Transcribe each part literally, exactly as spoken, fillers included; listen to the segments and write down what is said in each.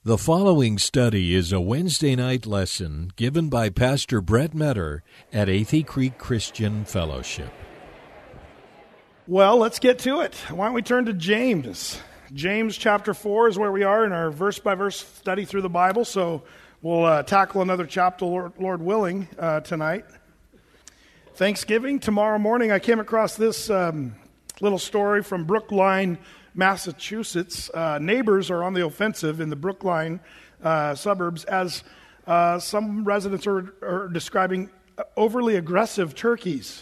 The following study is a Wednesday night lesson given by Pastor Brett Metter at Athey Creek Christian Fellowship. Well, let's get to it. Why don't we turn to James? James chapter four is where we are in our verse-by-verse study through the Bible, so we'll uh, tackle another chapter, Lord, Lord willing, uh, tonight. Thanksgiving, tomorrow morning, I came across this um, little story from Brookline, Massachusetts. Uh, neighbors are on the offensive in the Brookline uh, suburbs as uh, some residents are, are describing overly aggressive turkeys.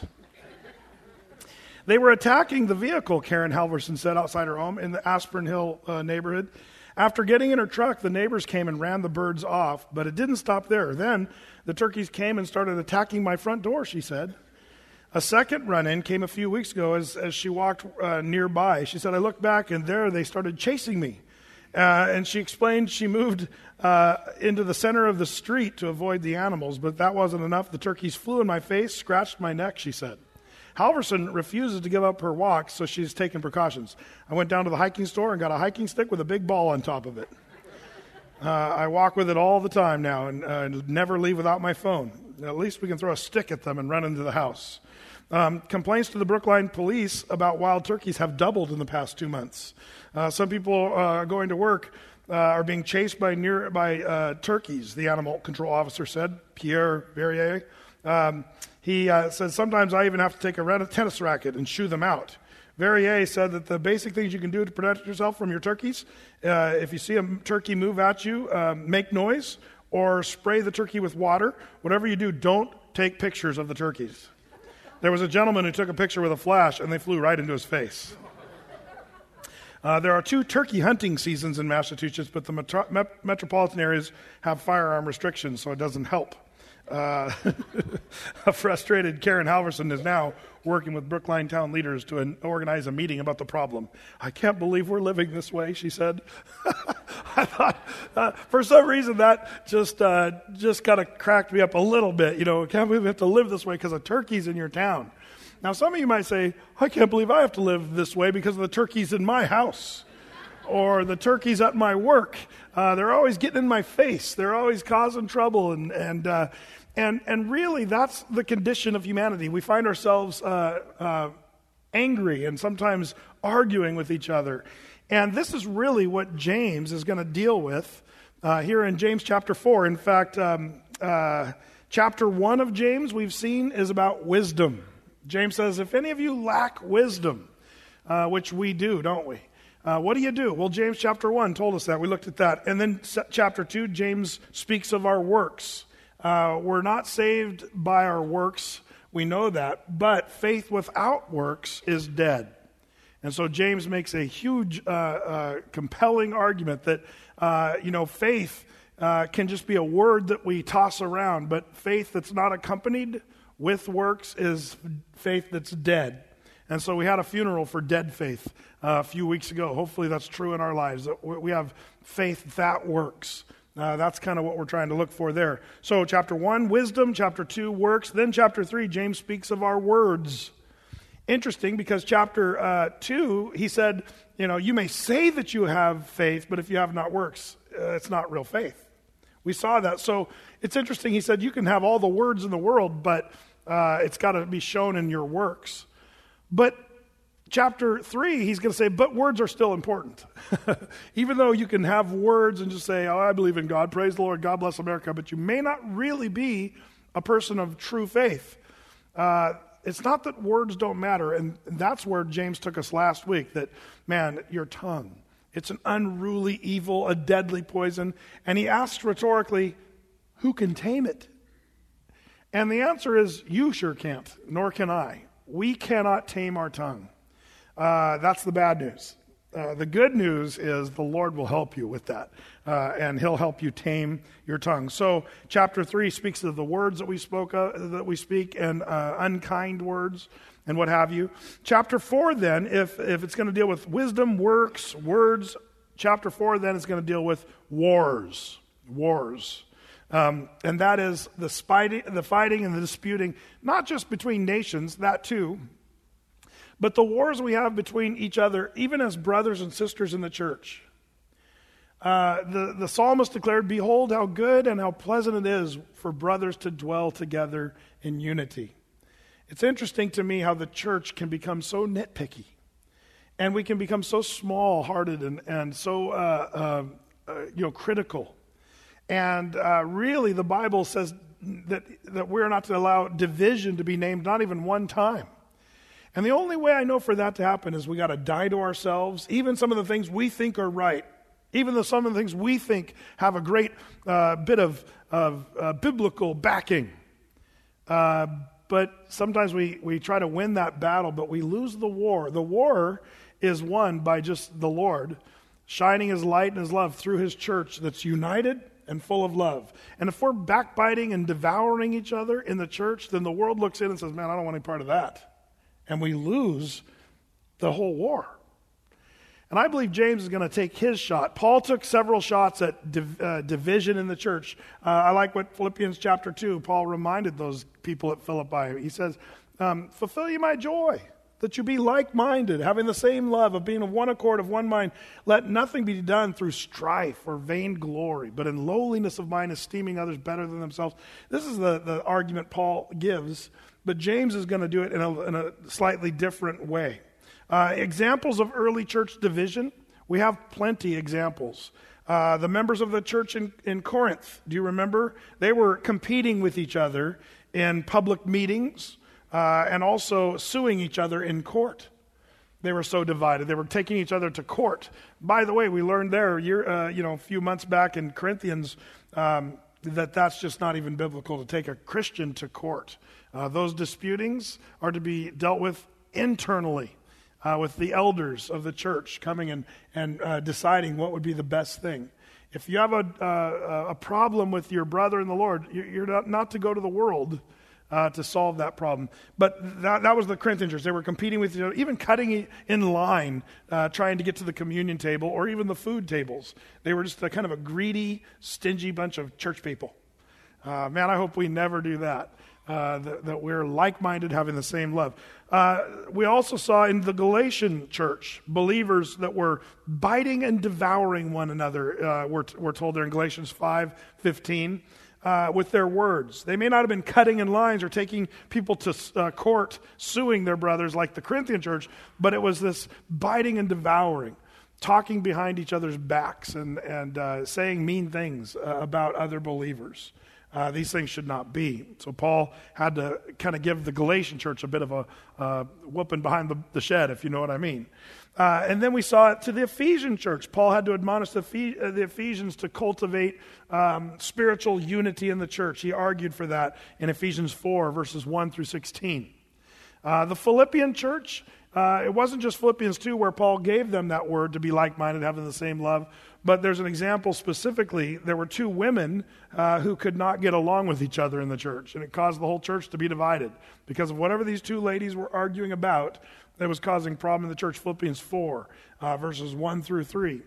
They were attacking the vehicle, Karen Halverson said, outside her home in the Aspirin Hill uh, neighborhood. After getting in her truck, the neighbors came and ran the birds off, but it didn't stop there. Then the turkeys came and started attacking my front door, she said. A second run-in came a few weeks ago as, as she walked uh, nearby. She said, I looked back, and there they started chasing me. Uh, and she explained she moved uh, into the center of the street to avoid the animals, but that wasn't enough. The turkeys flew in my face, scratched my neck, she said. Halverson refuses to give up her walk, so she's taking precautions. I went down to the hiking store and got a hiking stick with a big ball on top of it. Uh, I walk with it all the time now and uh, never leave without my phone. At least we can throw a stick at them and run into the house. Um, complaints to the Brookline police about wild turkeys have doubled in the past two months. Uh, some people uh, going to work uh, are being chased by near by uh, turkeys, the animal control officer said, Pierre Verrier. Um, he uh, said, sometimes I even have to take a tennis racket and shoo them out. Verrier said that the basic things you can do to protect yourself from your turkeys, uh, if you see a turkey move at you, um, make noise or spray the turkey with water. Whatever you do, don't take pictures of the turkeys. There was a gentleman who took a picture with a flash, and they flew right into his face. Uh, there are two turkey hunting seasons in Massachusetts, but the metro- met- metropolitan areas have firearm restrictions, so it doesn't help. Uh, a frustrated Karen Halverson is now working with Brookline town leaders to an, organize a meeting about the problem. I can't believe we're living this way, she said. I thought, uh, for some reason, that just uh, just kind of cracked me up a little bit. You know, I can't believe we have to live this way because of turkeys in your town. Now, some of you might say, I can't believe I have to live this way because of the turkeys in my house. Or the turkeys at my work. Uh, they're always getting in my face. They're always causing trouble. And and uh, and and really, that's the condition of humanity. We find ourselves uh, uh, angry and sometimes arguing with each other. And this is really what James is going to deal with uh, here in James chapter four. In fact, um, uh, chapter one of James we've seen is about wisdom. James says, if any of you lack wisdom, uh, which we do, don't we? Uh, what do you do? Well, James chapter one told us that. We looked at that. And then chapter two, James speaks of our works. Uh, we're not saved by our works. We know that. But faith without works is dead. And so James makes a huge, uh, uh, compelling argument that, uh, you know, faith uh, can just be a word that we toss around. But faith that's not accompanied with works is faith that's dead. And so we had a funeral for dead faith uh, a few weeks ago. Hopefully that's true in our lives, that we have faith that works. Uh, that's kind of what we're trying to look for there. So chapter one, wisdom. Chapter two, works. Then chapter three, James speaks of our words. Interesting, because chapter uh, two, he said, you know, you may say that you have faith, but if you have not works, uh, it's not real faith. We saw that. So it's interesting. He said you can have all the words in the world, but uh, it's got to be shown in your works. But chapter three, he's going to say, but words are still important. Even though you can have words and just say, oh, I believe in God, praise the Lord, God bless America, but you may not really be a person of true faith. Uh, it's not that words don't matter, and that's where James took us last week, that, man, your tongue, it's an unruly evil, a deadly poison. And he asks rhetorically, who can tame it? And the answer is, you sure can't, nor can I. We cannot tame our tongue. Uh, that's the bad news. Uh, the good news is the Lord will help you with that, uh, and He'll help you tame your tongue. So, chapter three speaks of the words that we spoke of, that we speak, and uh, unkind words, and what have you. Chapter four, then, if if it's going to deal with wisdom, works, words, chapter four, then is going to deal with wars, wars. Um, and that is the, spiting, the fighting and the disputing, not just between nations, that too, but the wars we have between each other, even as brothers and sisters in the church. Uh, the, the psalmist declared, "Behold how good and how pleasant it is for brothers to dwell together in unity." It's interesting to me how the church can become so nitpicky, and we can become so small-hearted and, and so uh, uh, uh, you know critical. And uh, really, the Bible says that, that we're not to allow division to be named, not even one time. And the only way I know for that to happen is we got to die to ourselves, even some of the things we think are right, even though some of the things we think have a great uh, bit of, of uh, biblical backing. Uh, but sometimes we, we try to win that battle, but we lose the war. The war is won by just the Lord shining his light and his love through his church that's united and full of love. And if we're backbiting and devouring each other in the church, then the world looks in and says, "Man, I don't want any part of that." And we lose the whole war. And I believe James is going to take his shot. Paul took several shots at div- uh, division in the church. Uh, I like what Philippians chapter two, Paul reminded those people at Philippi. He says, um, "Fulfill ye my joy, that you be like-minded, having the same love, of being of one accord, of one mind. Let nothing be done through strife or vain glory, but in lowliness of mind, esteeming others better than themselves." This is the, the argument Paul gives, but James is going to do it in a, in a slightly different way. Uh, examples of early church division, we have plenty examples. Uh, the members of the church in, in Corinth, do you remember? They were competing with each other in public meetings, Uh, and also suing each other in court. They were so divided. They were taking each other to court. By the way, we learned there, year, uh, you know, a few months back in Corinthians, um, that that's just not even biblical to take a Christian to court. Uh, those disputings are to be dealt with internally, uh, with the elders of the church coming and and uh, deciding what would be the best thing. If you have a uh, a problem with your brother in the Lord, you're not, not to go to the world Uh, to solve that problem. But that, that was the Corinthian church. They were competing with each other, even cutting in line, uh, trying to get to the communion table or even the food tables. They were just a kind of a greedy, stingy bunch of church people. Uh, man, I hope we never do that, uh, that, that we're like-minded, having the same love. Uh, we also saw in the Galatian church, believers that were biting and devouring one another, uh, we're, we're told there in Galatians five fifteen. Uh, with their words. They may not have been cutting in lines or taking people to uh, court, suing their brothers like the Corinthian church, but it was this biting and devouring, talking behind each other's backs and, and uh, saying mean things uh, about other believers. Uh, these things should not be. So Paul had to kind of give the Galatian church a bit of a uh, whooping behind the, the shed, if you know what I mean. Uh, and then we saw it to the Ephesian church. Paul had to admonish the, Ephes- uh, the Ephesians to cultivate um, spiritual unity in the church. He argued for that in Ephesians four, verses one through sixteen. Uh, the Philippian church, uh, it wasn't just Philippians two where Paul gave them that word to be like-minded, having the same love, but there's an example specifically. There were two women uh, who could not get along with each other in the church, and it caused the whole church to be divided because of whatever these two ladies were arguing about. That was causing problem in the church. Philippians four, uh, verses one through three.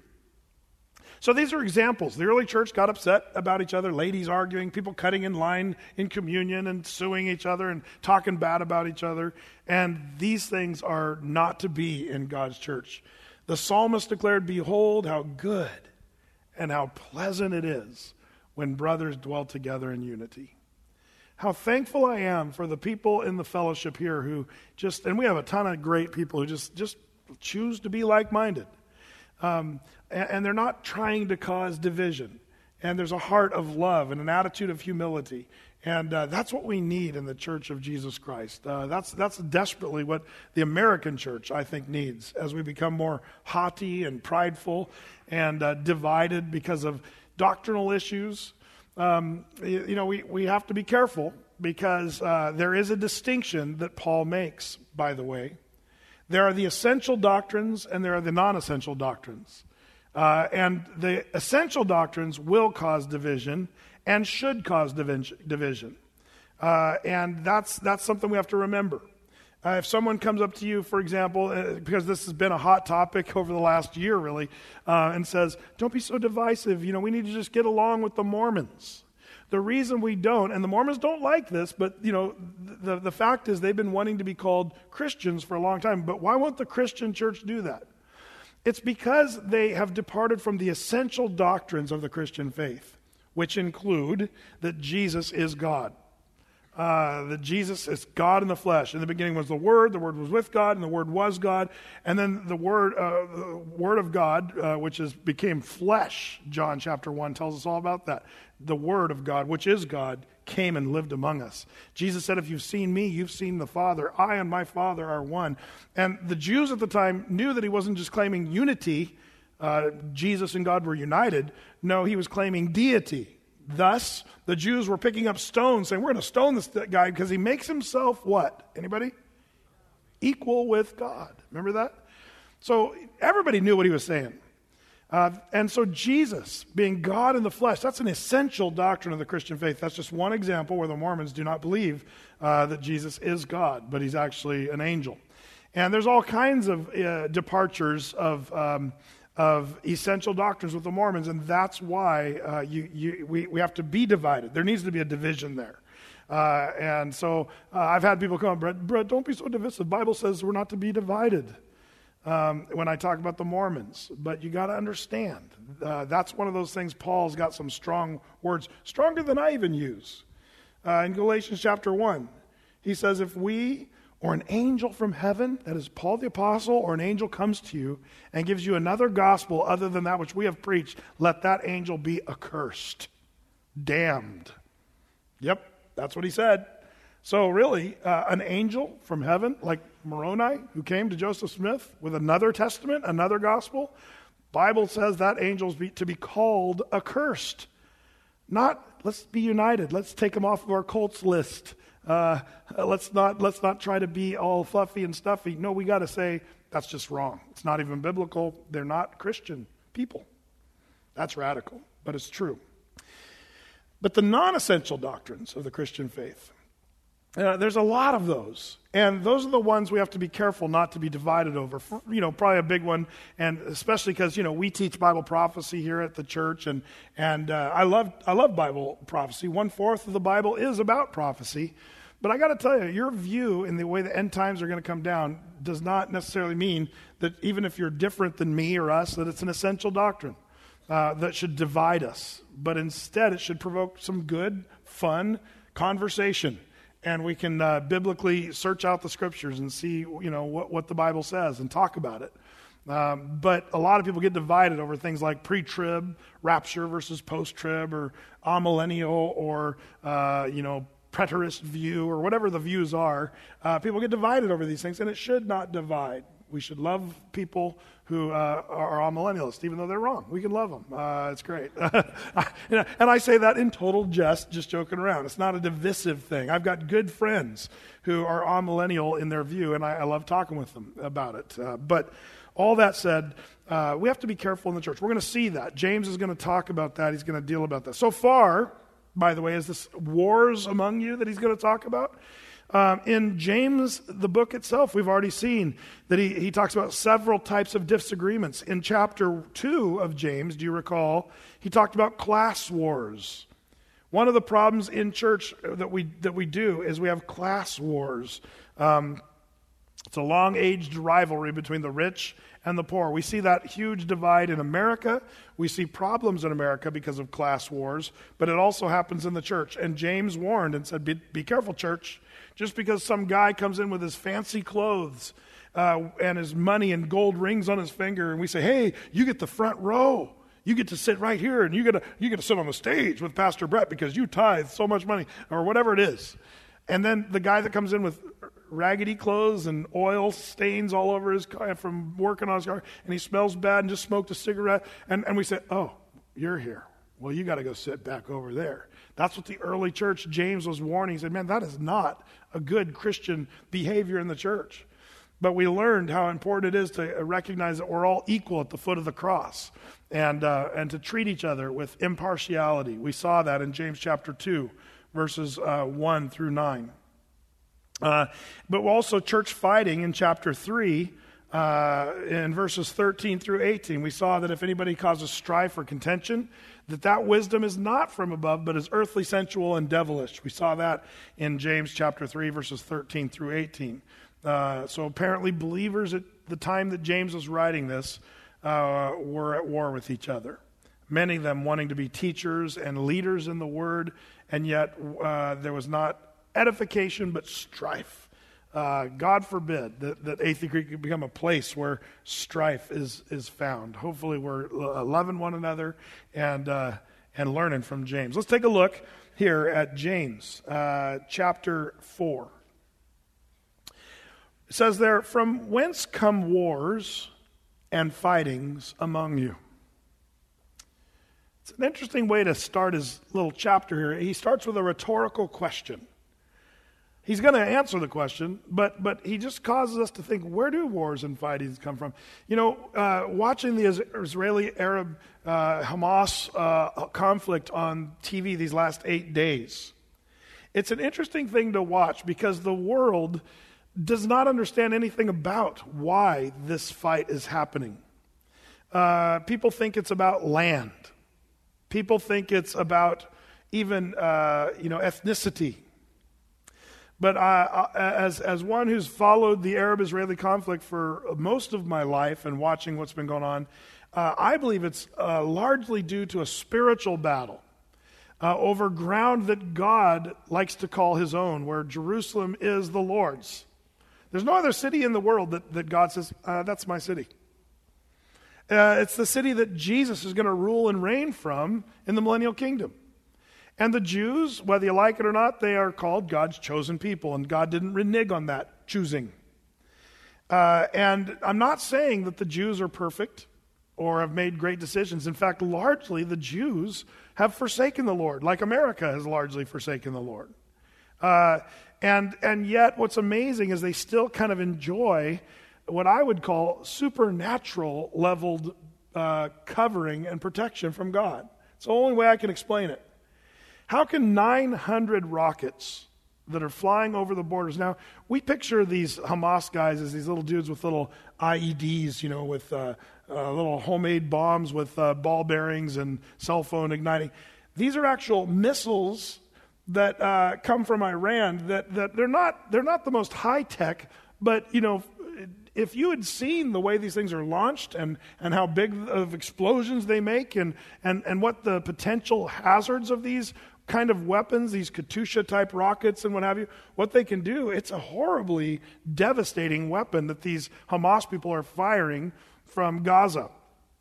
So these are examples. The early church got upset about each other, ladies arguing, people cutting in line in communion and suing each other and talking bad about each other. And these things are not to be in God's church. The psalmist declared, "Behold how good and how pleasant it is when brothers dwell together in unity." How thankful I am for the people in the fellowship here who just, and we have a ton of great people who just, just choose to be like-minded. Um, and, and they're not trying to cause division. And there's a heart of love and an attitude of humility. And uh, that's what we need in the Church of Jesus Christ. Uh, that's that's desperately what the American church, I think, needs as we become more haughty and prideful and uh, divided because of doctrinal issues. Um, you, you know, we, we have to be careful because uh, there is a distinction that Paul makes, by the way. There are the essential doctrines and there are the non-essential doctrines. Uh, and the essential doctrines will cause division and should cause division. Uh, and that's that's something we have to remember. Uh, if someone comes up to you, for example, uh, because this has been a hot topic over the last year, really, uh, and says, "Don't be so divisive. You know, we need to just get along with the Mormons." The reason we don't, and the Mormons don't like this, but, you know, the, the fact is they've been wanting to be called Christians for a long time. But why won't the Christian church do that? It's because they have departed from the essential doctrines of the Christian faith, which include that Jesus is God. Uh, that Jesus is God in the flesh. In the beginning was the Word, the Word was with God, and the Word was God. And then the Word, uh, the Word of God, uh, which is became flesh, John chapter one tells us all about that. The Word of God, which is God, came and lived among us. Jesus said, if you've seen me, you've seen the Father. I and my Father are one. And the Jews at the time knew that he wasn't just claiming unity, uh, Jesus and God were united. No, he was claiming deity. Thus, the Jews were picking up stones, saying, we're going to stone this guy because he makes himself what? Anybody? Equal with God. Remember that? So everybody knew what he was saying. Uh, and so Jesus, being God in the flesh, that's an essential doctrine of the Christian faith. That's just one example where the Mormons do not believe uh, that Jesus is God, but he's actually an angel. And there's all kinds of uh, departures of um, of essential doctrines with the Mormons, and that's why uh, you, you, we, we have to be divided. There needs to be a division there. Uh, and so uh, I've had people come, Brett, Brett, don't be so divisive. The Bible says we're not to be divided um, when I talk about the Mormons. But you got to understand, uh, that's one of those things Paul's got some strong words, stronger than I even use. Uh, in Galatians chapter one, he says, if we or an angel from heaven, that is Paul the apostle, or an angel comes to you and gives you another gospel other than that which we have preached, let that angel be accursed, damned. Yep, that's what he said. So really, uh, an angel from heaven, like Moroni, who came to Joseph Smith with another testament, another gospel, Bible says that angel's be, to be called accursed. Not, let's be united, let's take him off of our cults list. Uh, let's not let's not try to be all fluffy and stuffy. No, we got to say that's just wrong. It's not even biblical. They're not Christian people. That's radical, but it's true. But the non-essential doctrines of the Christian faith, uh, there's a lot of those. And those are the ones we have to be careful not to be divided over. You know, probably a big one, and especially because, you know, we teach Bible prophecy here at the church, and and uh, I love I love Bible prophecy. One-fourth of the Bible is about prophecy. But I got to tell you, your view in the way the end times are going to come down does not necessarily mean that even if you're different than me or us, that it's an essential doctrine uh, that should divide us. But instead, it should provoke some good, fun conversation. And we can uh, biblically search out the scriptures and see, you know, what, what the Bible says and talk about it. Um, but a lot of people get divided over things like pre-trib, rapture versus post-trib, or amillennial, or, uh, you know, preterist view, or whatever the views are. Uh, people get divided over these things, and it should not divide. We should love people who uh, are amillennialists, even though they're wrong. We can love them. Uh, it's great. And I say that in total jest, just joking around. It's not a divisive thing. I've got good friends who are amillennial in their view, and I, I love talking with them about it. Uh, but all that said, uh, we have to be careful in the church. We're going to see that. James is going to talk about that. He's going to deal about that. So far, by the way, is this wars among you that he's going to talk about? Um, in James, the book itself, we've already seen that he, he talks about several types of disagreements. In chapter two of James, do you recall, he talked about class wars. One of the problems in church that we that we do is we have class wars. Um, it's a long-aged rivalry between the rich and the poor. We see that huge divide in America. We see problems in America because of class wars, but it also happens in the church. And James warned and said, be, be careful, church. Just because some guy comes in with his fancy clothes uh, and his money and gold rings on his finger, and we say, hey, you get the front row. You get to sit right here, and you get to, you get to sit on the stage with Pastor Brett because you tithe so much money, or whatever it is. And then the guy that comes in with raggedy clothes and oil stains all over his car from working on his car, and he smells bad and just smoked a cigarette, and, and we say, oh, you're here. Well, you got to go sit back over there. That's what the early church, James was warning. He said, man, that is not a good Christian behavior in the church. But we learned how important it is to recognize that we're all equal at the foot of the cross, and uh, and to treat each other with impartiality. We saw that in James chapter two, verses uh, one through nine. Uh, but also church fighting in chapter three, uh, in verses thirteen through eighteen. We saw that if anybody causes strife or contention, that that wisdom is not from above, but is earthly, sensual, and devilish. We saw that in James chapter three, verses thirteen through eighteen. Uh, so apparently believers at the time that James was writing this uh, were at war with each other. Many of them wanting to be teachers and leaders in the word, and yet uh, there was not edification but strife. Uh, God forbid that, that Athey Creek could become a place where strife is is found. Hopefully we're uh, loving one another and uh, and learning from James. Let's take a look here at James uh, chapter four. It says there, "From whence come wars and fightings among you?" It's an interesting way to start his little chapter here. He starts with a rhetorical question. He's going to answer the question, but but he just causes us to think, where do wars and fightings come from? You know, uh, watching the Israeli-Arab uh, Hamas uh, conflict on T V these last eight days, it's an interesting thing to watch because the world does not understand anything about why this fight is happening. Uh, people think it's about land. People think it's about even uh, you know ethnicity. But uh, as as one who's followed the Arab-Israeli conflict for most of my life and watching what's been going on, uh, I believe it's uh, largely due to a spiritual battle uh, over ground that God likes to call his own, where Jerusalem is the Lord's. There's no other city in the world that, that God says, uh, that's my city. Uh, it's the city that Jesus is going to rule and reign from in the millennial kingdom. And the Jews, whether you like it or not, they are called God's chosen people, and God didn't renege on that choosing. Uh, and I'm not saying that the Jews are perfect or have made great decisions. In fact, largely the Jews have forsaken the Lord, like America has largely forsaken the Lord. Uh, and and yet what's amazing is they still kind of enjoy what I would call supernatural leveled uh, covering and protection from God. It's the only way I can explain it. How can nine hundred rockets that are flying over the borders? Now, we picture these Hamas guys as these little dudes with little I E Ds, you know, with uh, uh, little homemade bombs with uh, ball bearings and cell phone igniting. These are actual missiles that uh, come from Iran that, that they're not they're not the most high tech, but, you know, if you had seen the way these things are launched and, and how big of explosions they make and, and, and what the potential hazards of these kind of weapons, these Katyusha-type rockets and what have you, what they can do, it's a horribly devastating weapon that these Hamas people are firing from Gaza.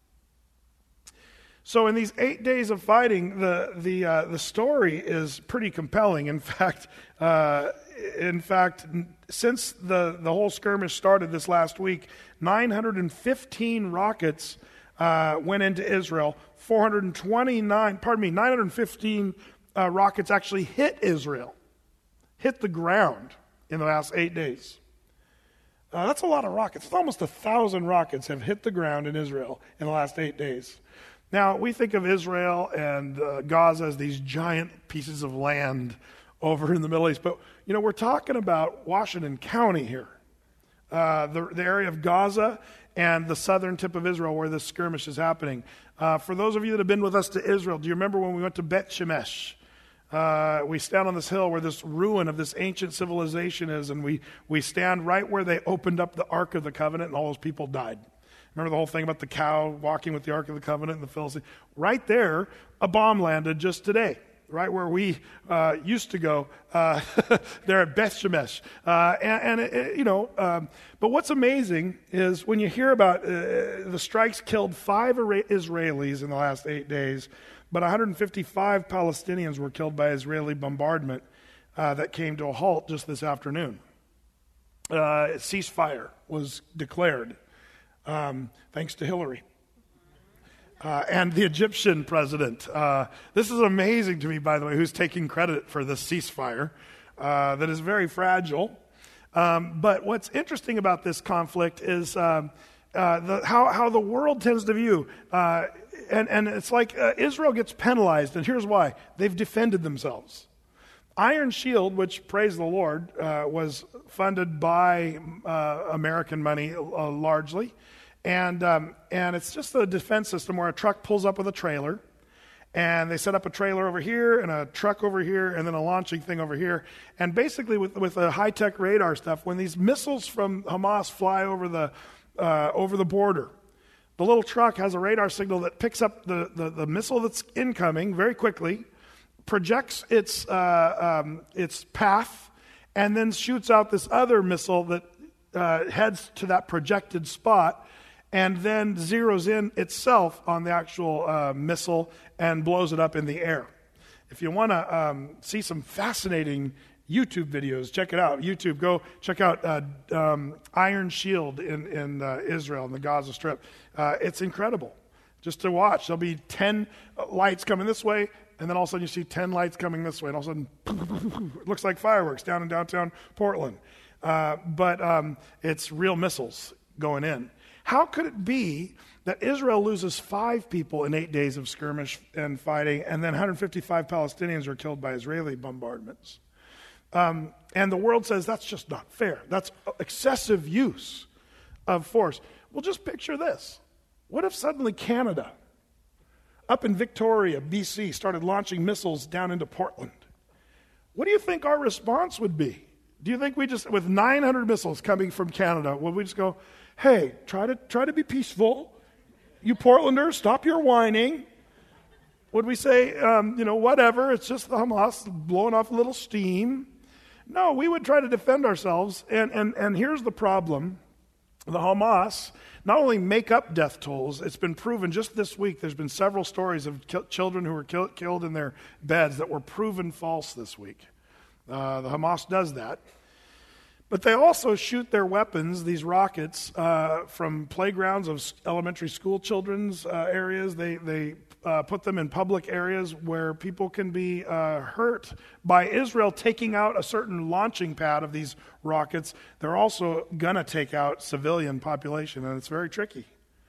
So in these eight days of fighting, the the uh, the story is pretty compelling. In fact, uh, in fact, since the, the whole skirmish started this last week, nine hundred fifteen rockets uh, went into Israel. four hundred twenty-nine, pardon me, nine hundred fifteen uh, rockets actually hit Israel, hit the ground in the last eight days. Uh, that's a lot of rockets. It's almost a thousand rockets have hit the ground in Israel in the last eight days. Now, we think of Israel and uh, Gaza as these giant pieces of land over in the Middle East, but, you know, we're talking about Washington County here, uh, the, the area of Gaza and the southern tip of Israel where this skirmish is happening. Uh, for those of you that have been with us to Israel, do you remember when we went to Bet Shemesh? Uh, we stand on this hill where this ruin of this ancient civilization is, and we, we stand right where they opened up the Ark of the Covenant and all those people died. Remember the whole thing about the cow walking with the Ark of the Covenant and the Philistines? Right there, a bomb landed just today, right where we uh, used to go, uh, there at Beth Shemesh. Uh, and, and it, it, you know, um, but what's amazing is when you hear about uh, the strikes killed five Israelis in the last eight days, but one hundred fifty-five Palestinians were killed by Israeli bombardment uh, that came to a halt just this afternoon. Uh, ceasefire was declared. Um, thanks to Hillary uh, and the Egyptian president. Uh, this is amazing to me, by the way, who's taking credit for this ceasefire uh, that is very fragile. Um, but what's interesting about this conflict is um, uh, the, how, how the world tends to view, uh, and, and it's like uh, Israel gets penalized, and here's why. They've defended themselves. Iron Shield, which, praise the Lord, uh, was funded by uh, American money uh, largely. And um, and it's just a defense system where a truck pulls up with a trailer, and they set up a trailer over here and a truck over here and then a launching thing over here. And basically with, with a high-tech radar stuff, when these missiles from Hamas fly over the uh, over the border, The little truck has a radar signal that picks up the, the, the missile that's incoming very quickly, projects its uh, um, its path, and then shoots out this other missile that uh, heads to that projected spot, and then zeroes in itself on the actual uh, missile and blows it up in the air. If you want to um, see some fascinating YouTube videos, check it out. YouTube, go check out uh, um, Iron Shield in, in uh, Israel, in the Gaza Strip. Uh, it's incredible just to watch. There'll be ten lights coming this way, and then all of a sudden you see ten lights coming this way, and all of a sudden it looks like fireworks down in downtown Portland. Uh, but um, it's real missiles going in. How could it be that Israel loses five people in eight days of skirmish and fighting, and then one hundred fifty-five Palestinians are killed by Israeli bombardments? Um, and the world says that's just not fair. That's excessive use of force. Well, just picture this. What if suddenly Canada, up in Victoria, B C, started launching missiles down into Portland? What do you think our response would be? Do you think we just, with nine hundred missiles coming from Canada, would we just go, hey, try to try to be peaceful. You Portlanders, stop your whining. Would we say, um, you know, whatever, it's just the Hamas blowing off a little steam? No, we would try to defend ourselves. And, and, and here's the problem. The Hamas not only make up death tolls, it's been proven just this week, there's been several stories of ki- children who were kill- killed in their beds that were proven false this week. Uh, the Hamas does that. But they also shoot their weapons, these rockets, uh, from playgrounds of elementary school children's uh, areas. They they uh, put them in public areas where people can be uh, hurt by Israel taking out a certain launching pad of these rockets. They're also going to take out civilian population, and it's very tricky.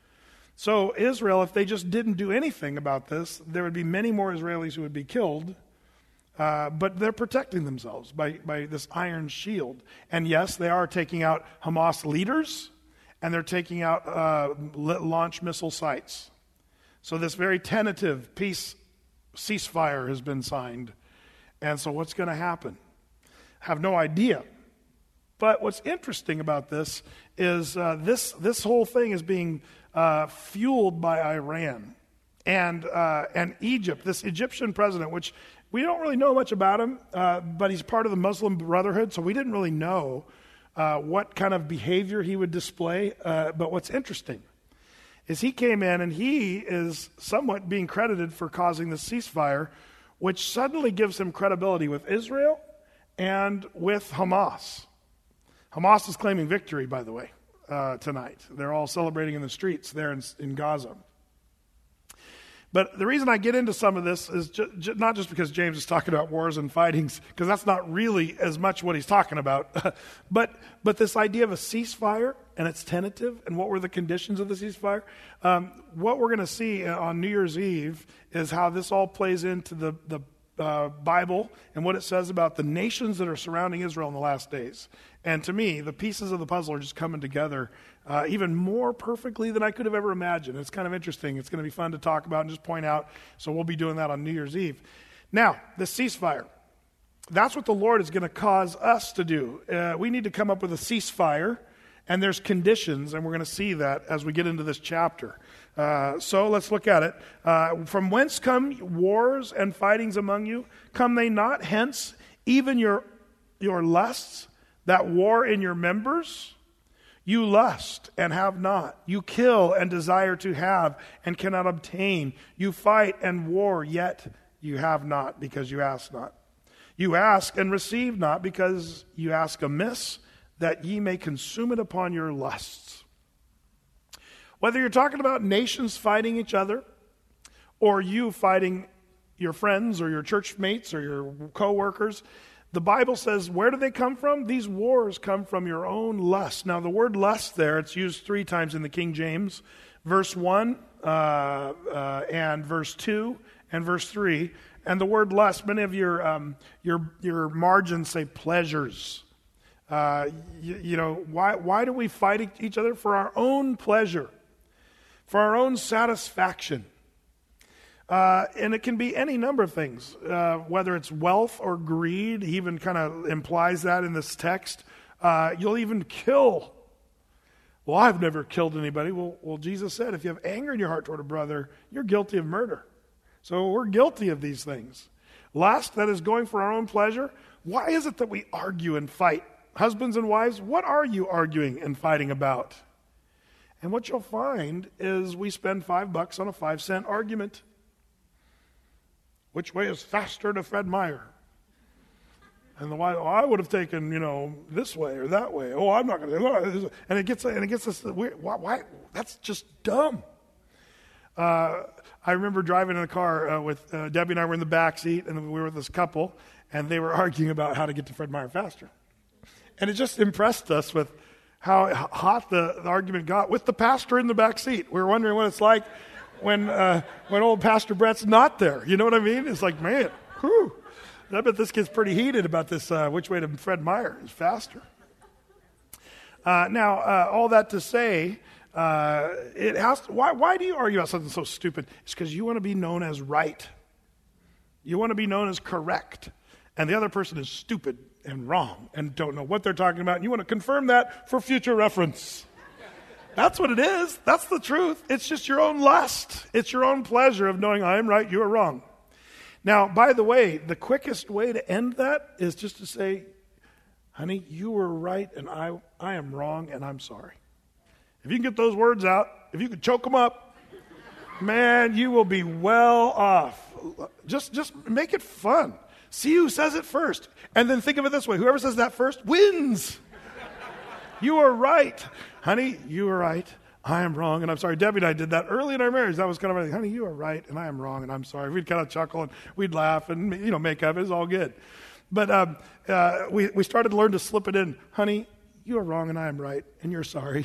So Israel, if they just didn't do anything about this, there would be many more Israelis who would be killed. Uh, but they're protecting themselves by, by this iron shield. And yes, they are taking out Hamas leaders, and they're taking out uh, launch missile sites. So this very tentative peace ceasefire has been signed. And so what's going to happen? I have no idea. But what's interesting about this is uh, this, this whole thing is being uh, fueled by Iran and, uh, and Egypt, this Egyptian president, which we don't really know much about him, uh, but he's part of the Muslim Brotherhood, so we didn't really know uh, what kind of behavior he would display. Uh, but what's interesting is he came in and he is somewhat being credited for causing the ceasefire, which suddenly gives him credibility with Israel and with Hamas. Hamas is claiming victory, by the way, uh, tonight. They're all celebrating in the streets there in, in Gaza. But the reason I get into some of this is ju- ju- not just because James is talking about wars and fightings, because that's not really as much what he's talking about, but but this idea of a ceasefire, and it's tentative, and what were the conditions of the ceasefire. Um, what we're going to see on New Year's Eve is how this all plays into the, the uh, Bible and what it says about the nations that are surrounding Israel in the last days. And to me, the pieces of the puzzle are just coming together uh, even more perfectly than I could have ever imagined. It's kind of interesting. It's going to be fun to talk about and just point out. So we'll be doing that on New Year's Eve. Now, the ceasefire. That's what the Lord is going to cause us to do. Uh, we need to come up with a ceasefire, and there's conditions, and we're going to see that as we get into this chapter. Uh, so let's look at it. Uh, From whence come wars and fightings among you? Come they not hence, even your your lusts, that war in your members? You lust and have not. You kill and desire to have and cannot obtain. You fight and war, yet you have not, because you ask not. You ask and receive not, because you ask amiss, that ye may consume it upon your lusts. Whether you're talking about nations fighting each other, or you fighting your friends or your church mates or your co-workers, the Bible says, where do they come from? These wars come from your own lust. Now, the word lust there, it's used three times in the King James. Verse one, uh, uh, and verse two, and verse three. And the word lust, many of your um, your your margins say pleasures. Uh, you, you know, why why do we fight each other? For our own pleasure, for our own satisfaction. Uh, and it can be any number of things, uh, whether it's wealth or greed. He even kind of implies that in this text. Uh, you'll even kill. Well, I've never killed anybody. Well, well, Jesus said if you have anger in your heart toward a brother, you're guilty of murder. So we're guilty of these things. Lust, that is going for our own pleasure. Why is it that we argue and fight? Husbands and wives, what are you arguing and fighting about? And what you'll find is we spend five bucks on a five cent argument. Which way is faster to Fred Meyer? And the wife, oh, I would have taken, you know, this way or that way. Oh, I'm not going to. And it gets, and it gets us. Why, why? That's just dumb. Uh, I remember driving in a car uh, with uh, Debbie and I were in the back seat, and we were with this couple, and they were arguing about how to get to Fred Meyer faster. And it just impressed us with how hot the, the argument got with the pastor in the back seat. We were wondering what it's like when uh, when old Pastor Brett's not there. You know what I mean? It's like, man, whew. I bet this kid's pretty heated about this, uh, which way to Fred Meyer is faster. Uh, now, uh, all that to say, uh, it has to, why, why do you argue about something so stupid? It's because you want to be known as right. You want to be known as correct. And the other person is stupid and wrong and don't know what they're talking about. And you want to confirm that for future reference. That's what it is. That's the truth. It's just your own lust. It's your own pleasure of knowing I am right, you are wrong. Now, by the way, the quickest way to end that is just to say, honey, you were right and I I am wrong and I'm sorry. If you can get those words out, if you can choke them up, man, you will be well off. Just, just make it fun. See who says it first. And then think of it this way. Whoever says that first wins. You are right. Honey, you are right. I am wrong, and I'm sorry. Debbie and I did that early in our marriage. That was kind of like, honey, you are right, and I am wrong, and I'm sorry. We'd kind of chuckle, and we'd laugh, and, you know, make up. It was all good. But um, uh, we, we started to learn to slip it in. Honey, you are wrong, and I am right, and you're sorry.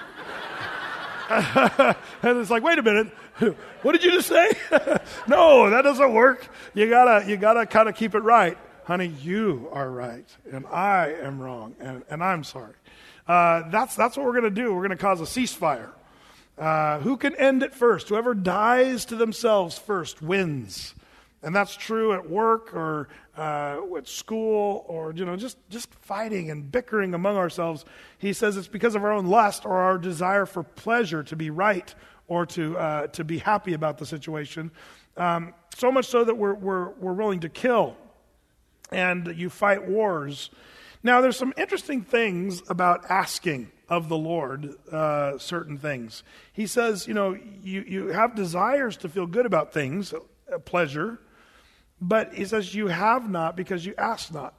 And it's like, wait a minute. What did you just say? No, that doesn't work. You gotta, you gotta kind of keep it right. Honey, you are right, and I am wrong, and, and I'm sorry. Uh, that's that's what we're going to do. We're going to cause a ceasefire. Uh, who can end it first? Whoever dies to themselves first wins. And that's true at work or uh, at school or, you know, just, just fighting and bickering among ourselves. He says it's because of our own lust or our desire for pleasure to be right or to uh, to be happy about the situation. Um, so much so that we're, we're, we're willing to kill. And you fight wars. Now, there's some interesting things about asking of the Lord uh, certain things. He says, you know, you, you have desires to feel good about things, uh, pleasure, but he says you have not because you ask not.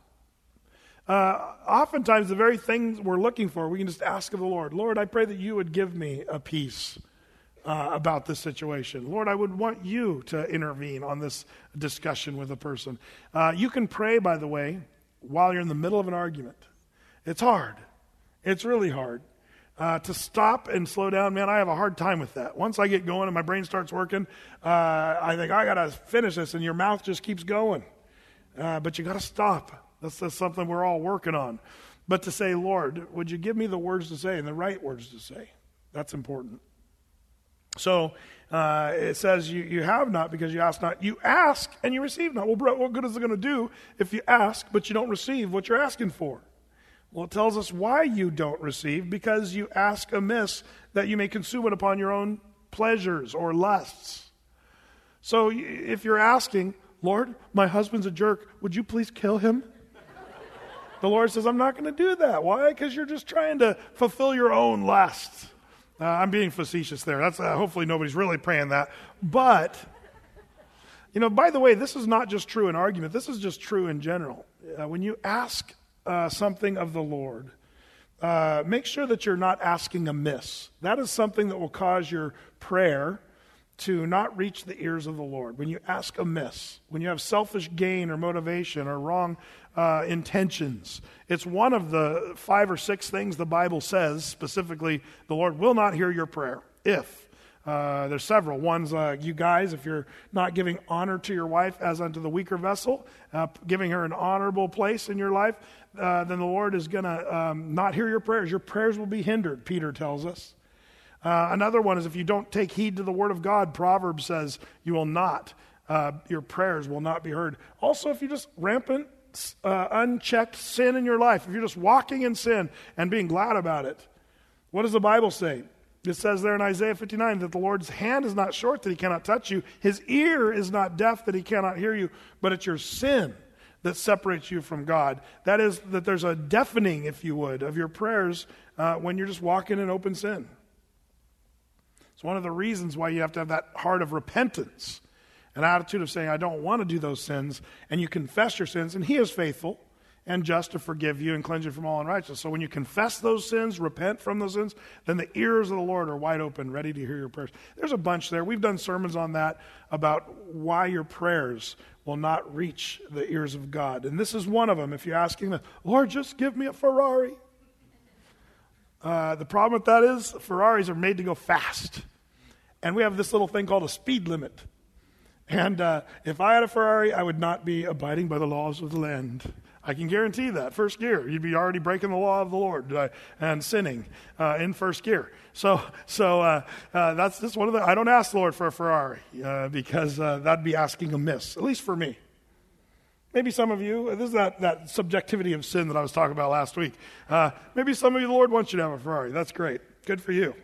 Uh, oftentimes, the very things we're looking for, we can just ask of the Lord. Lord, I pray that you would give me a peace uh, about this situation. Lord, I would want you to intervene on this discussion with a person. Uh, you can pray, by the way, while you're in the middle of an argument. It's hard. It's really hard. Uh, to stop and slow down, man, I have a hard time with that. Once I get going and my brain starts working, uh, I think, I got to finish this, and your mouth just keeps going. Uh, but you got to stop. That's, that's something we're all working on. But to say, Lord, would you give me the words to say and the right words to say? That's important. So uh, it says you, you have not because you ask not. You ask and you receive not. Well, Brett, what good is it going to do if you ask but you don't receive what you're asking for? Well, it tells us why you don't receive, because you ask amiss that you may consume it upon your own pleasures or lusts. So if you're asking, Lord, my husband's a jerk, would you please kill him? The Lord says, I'm not going to do that. Why? Because you're just trying to fulfill your own lusts. Uh, I'm being facetious there. That's uh, hopefully nobody's really praying that. But, you know, by the way, this is not just true in argument. This is just true in general. Uh, when you ask uh, something of the Lord, uh, make sure that you're not asking amiss. That is something that will cause your prayer to not reach the ears of the Lord. When you ask amiss, when you have selfish gain or motivation or wrong uh, intentions, it's one of the five or six things the Bible says specifically the Lord will not hear your prayer if. Uh, there's several. One's uh, you guys, if you're not giving honor to your wife as unto the weaker vessel, uh, giving her an honorable place in your life, uh, then the Lord is going to um, not hear your prayers. Your prayers will be hindered, Peter tells us. Uh, another one is if you don't take heed to the word of God, Proverbs says you will not, uh, your prayers will not be heard. Also, if you just rampant, uh, unchecked sin in your life, if you're just walking in sin and being glad about it, What does the Bible say? It says there in Isaiah fifty-nine that the Lord's hand is not short that he cannot touch you. His ear is not deaf that he cannot hear you, but it's your sin that separates you from God. That is, that there's a deafening, if you would, of your prayers uh, when you're just walking in open sin. It's one of the reasons why you have to have that heart of repentance, an attitude of saying, I don't want to do those sins, and you confess your sins, and he is faithful and just to forgive you and cleanse you from all unrighteousness. So when you confess those sins, repent from those sins, then the ears of the Lord are wide open, ready to hear your prayers. There's a bunch there. We've done sermons on that, about why your prayers will not reach the ears of God. And this is one of them. If you're asking the Lord, just give me a Ferrari. Uh, the problem with that is Ferraris are made to go fast. And we have this little thing called a speed limit. And uh, if I had a Ferrari, I would not be abiding by the laws of the land. I can guarantee that. First gear, you'd be already breaking the law of the Lord uh, and sinning uh, in first gear. So, so uh, uh, that's just one of the. I don't ask the Lord for a Ferrari uh, because uh, that'd be asking amiss, at least for me. Maybe some of you. This is that that subjectivity of sin that I was talking about last week. Uh, maybe some of you, the Lord wants you to have a Ferrari. That's great. Good for you.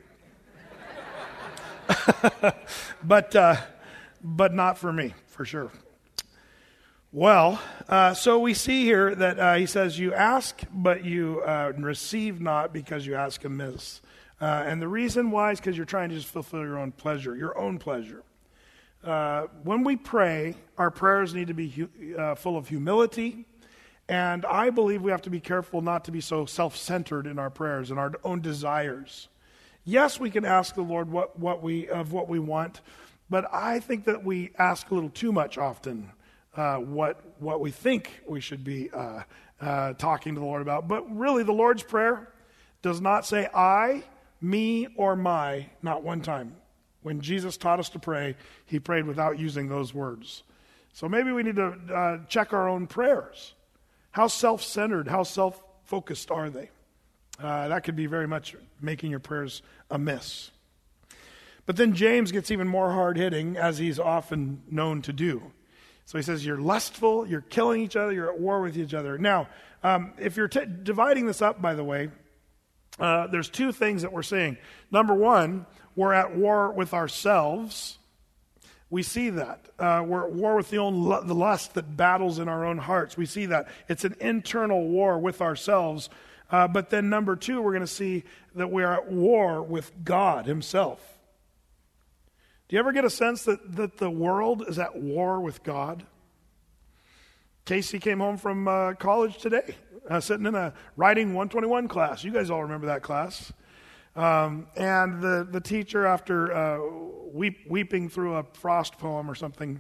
but uh, but not for me, for sure. Well, uh, so we see here that uh, he says, you ask, but you uh, receive not because you ask amiss. Uh, and the reason why is because you're trying to just fulfill your own pleasure, your own pleasure. Uh, when we pray, our prayers need to be hu- uh, full of humility. And I believe we have to be careful not to be so self-centered in our prayers and our own desires. Yes, we can ask the Lord what, what we of what we want, but I think that we ask a little too much often. Uh, what what we think we should be uh, uh, talking to the Lord about. But really, the Lord's Prayer does not say I, me, or my, not one time. When Jesus taught us to pray, he prayed without using those words. So maybe we need to uh, check our own prayers. How self-centered, how self-focused are they? Uh, that could be very much making your prayers amiss. But then James gets even more hard-hitting, as he's often known to do. So he says, you're lustful, you're killing each other, you're at war with each other. Now, um, if you're t- dividing this up, by the way, uh, there's two things that we're seeing. Number one, we're at war with ourselves. We see that. Uh, we're at war with the, own lu- the lust that battles in our own hearts. We see that. It's an internal war with ourselves. Uh, but then number two, we're going to see that we are at war with God himself. Do you ever get a sense that, that the world is at war with God? Casey came home from uh, college today, uh, sitting in a writing one twenty-one class. You guys all remember that class. Um, and the, the teacher, after uh, weep, weeping through a Frost poem or something,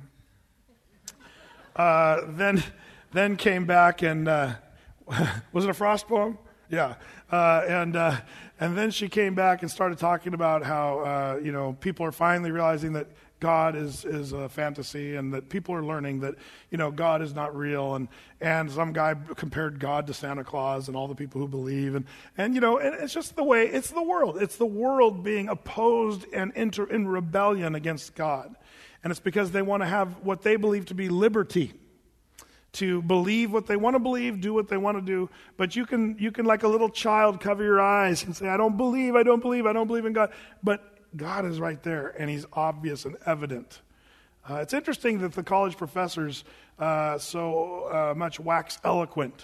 uh, then then came back and, uh, was it a Frost poem? Yeah. Uh, and uh, and then she came back and started talking about how, uh, you know, people are finally realizing that God is, is a fantasy and that people are learning that, you know, God is not real. And, and some guy compared God to Santa Claus and all the people who believe. And, and you know, and it's just the way, it's the world. It's the world being opposed and inter, in rebellion against God. And it's because they want to have what they believe to be liberty. To believe what they want to believe, do what they want to do. But you can, you can like a little child, cover your eyes and say, I don't believe, I don't believe, I don't believe in God. But God is right there, and he's obvious and evident. Uh, it's interesting that the college professors uh, so uh, much wax eloquent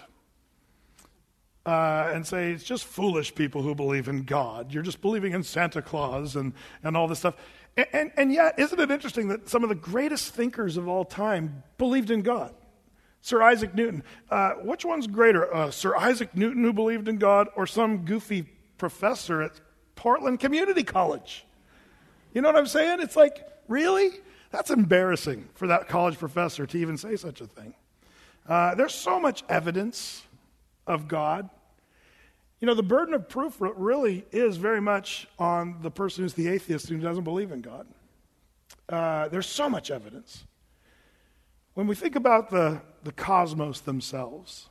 uh, and say it's just foolish people who believe in God. You're just believing in Santa Claus and, and all this stuff. And, and, and yet, isn't it interesting that some of the greatest thinkers of all time believed in God? Sir Isaac Newton. Uh, which one's greater, uh, Sir Isaac Newton who believed in God or some goofy professor at Portland Community College? You know what I'm saying? It's like, really? That's embarrassing for that college professor to even say such a thing. Uh, there's so much evidence of God. You know, the burden of proof really is very much on the person who's the atheist who doesn't believe in God. Uh, there's so much evidence. When we think about the, the cosmos themselves,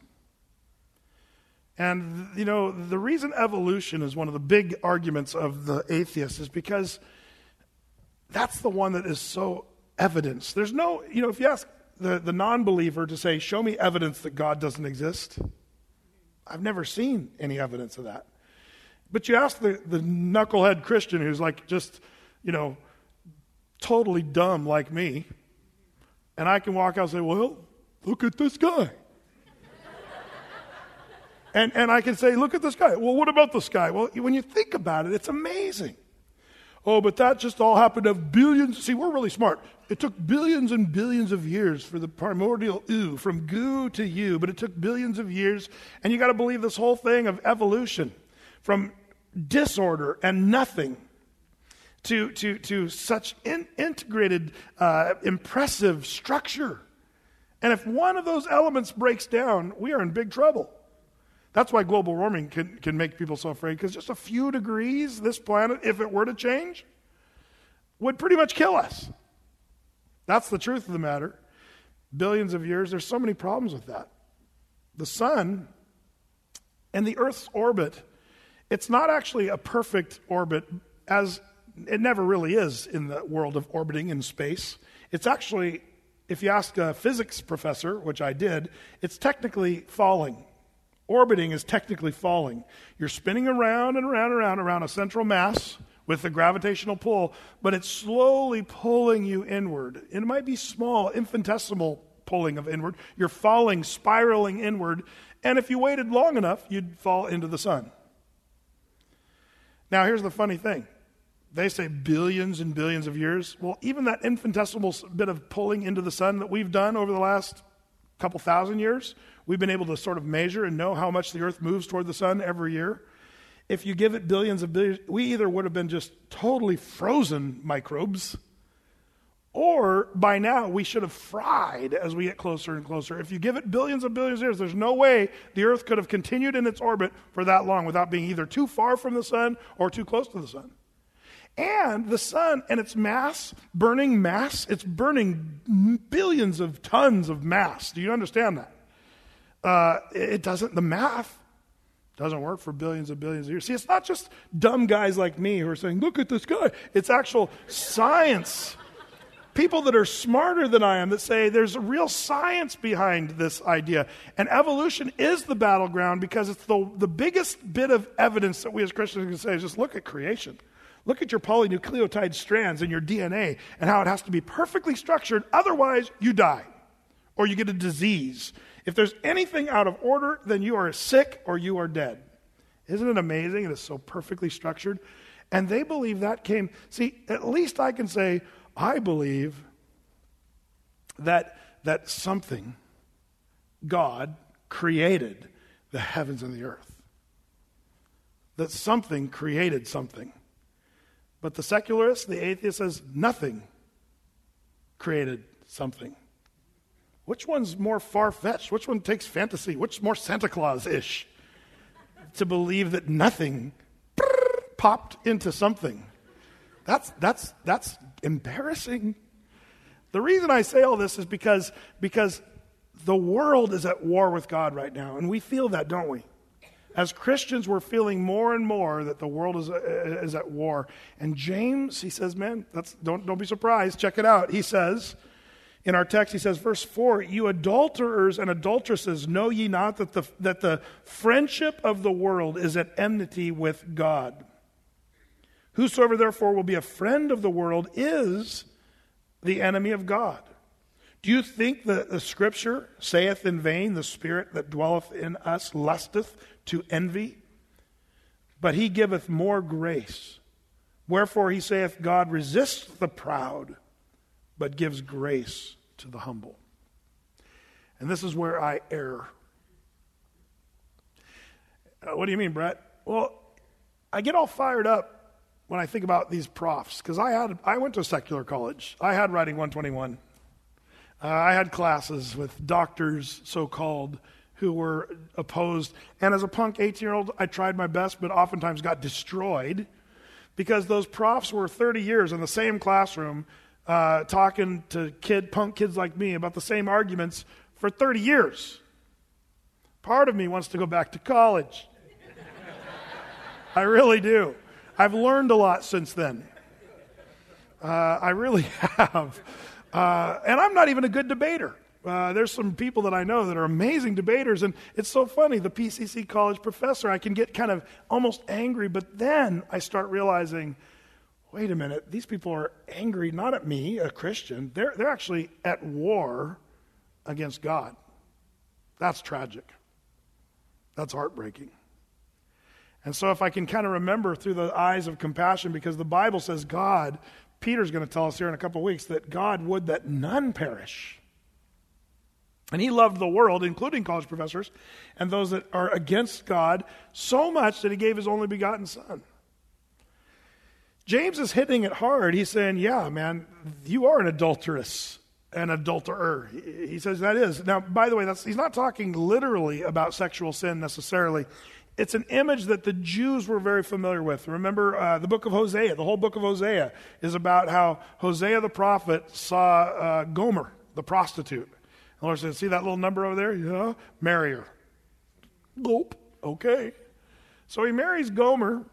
and, you know, the reason evolution is one of the big arguments of the atheists is because that's the one that is so evidence. There's no, you know, if you ask the, the non-believer to say, show me evidence that God doesn't exist, I've never seen any evidence of that. But you ask the, the knucklehead Christian who's like just, you know, totally dumb like me, and I can walk out and say, well, look at this guy. and and I can say, look at this guy. Well, what about this guy? Well, when you think about it, it's amazing. Oh, but that just all happened of billions. See, we're really smart. It took billions and billions of years for the primordial ooh, from goo to you, but it took billions of years, and you got to believe this whole thing of evolution from disorder and nothing to to to such in, integrated, uh, impressive structure. And if one of those elements breaks down, we are in big trouble. That's why global warming can, can make people so afraid, because just a few degrees, this planet, if it were to change, would pretty much kill us. That's the truth of the matter. Billions of years, there's so many problems with that. The sun and the Earth's orbit, it's not actually a perfect orbit, as it never really is in the world of orbiting in space. It's actually, if you ask a physics professor, which I did, it's technically falling. Orbiting is technically falling. You're spinning around and around and around around a central mass with a gravitational pull, but it's slowly pulling you inward. It might be small, infinitesimal pulling of inward. You're falling, spiraling inward, and if you waited long enough, you'd fall into the sun. Now, here's the funny thing. They say billions and billions of years. Well, even that infinitesimal bit of pulling into the sun that we've done over the last couple thousand years, we've been able to sort of measure and know how much the earth moves toward the sun every year. If you give it billions of billions, we either would have been just totally frozen microbes, or by now we should have fried as we get closer and closer. If you give it billions of billions of years, there's no way the earth could have continued in its orbit for that long without being either too far from the sun or too close to the sun. And the sun and its mass, burning mass, it's burning billions of tons of mass. Do you understand that? Uh, it doesn't, the math doesn't work for billions and billions of years. See, it's not just dumb guys like me who are saying, look at this guy. It's actual science. People that are smarter than I am that say there's a real science behind this idea. And evolution is the battleground because it's the, the biggest bit of evidence that we as Christians can say is just look at creation. Look at your polynucleotide strands in your D N A and how it has to be perfectly structured. Otherwise, you die or you get a disease. If there's anything out of order, then you are sick or you are dead. Isn't it amazing? It is so perfectly structured. And they believe that came, see, at least I can say, I believe that, that something, God, created the heavens and the earth. That something created something. But the secularist, the atheist, says nothing created something. Which one's more far-fetched? Which one takes fantasy? Which is more Santa Claus-ish? To believe that nothing popped into something. That's that's that's embarrassing. The reason I say all this is because because the world is at war with God right now, and we feel that, don't we? As Christians, we're feeling more and more that the world is, uh, is at war. And James, he says, man, that's, don't, don't be surprised. Check it out. He says, in our text, he says, verse four, you adulterers and adulteresses, know ye not that the, that the friendship of the world is at enmity with God? Whosoever therefore will be a friend of the world is the enemy of God. Do you think that the Scripture saith in vain, the Spirit that dwelleth in us lusteth to envy? But he giveth more grace. Wherefore he saith, God resists the proud, but gives grace to the humble. And this is where I err. Uh, what do you mean, Brett? Well, I get all fired up when I think about these profs, because I had I went to a secular college. I had Writing one twenty-one. Uh, I had classes with doctors, so-called, who were opposed. And as a punk eighteen-year-old, I tried my best, but oftentimes got destroyed because those profs were thirty years in the same classroom uh, talking to kid punk kids like me about the same arguments for thirty years. Part of me wants to go back to college. I really do. I've learned a lot since then. Uh, I really have. Uh, and I'm not even a good debater. Uh, there's some people that I know that are amazing debaters, and it's so funny. The P C C college professor, I can get kind of almost angry, but then I start realizing, wait a minute, these people are angry not at me, a Christian. They're, they're actually at war against God. That's tragic. That's heartbreaking. And so if I can kind of remember through the eyes of compassion, because the Bible says God, Peter's going to tell us here in a couple of weeks, that God would that none perish. And he loved the world, including college professors, and those that are against God, so much that he gave his only begotten Son. James is hitting it hard. He's saying, yeah, man, you are an adulteress, an adulterer. He says that is. Now, by the way, that's, he's not talking literally about sexual sin necessarily. It's an image that the Jews were very familiar with. Remember uh, the book of Hosea. The whole book of Hosea is about how Hosea the prophet saw uh, Gomer, the prostitute. The Lord said, see that little number over there? Yeah, marry her. Nope. Okay. So he marries Gomer,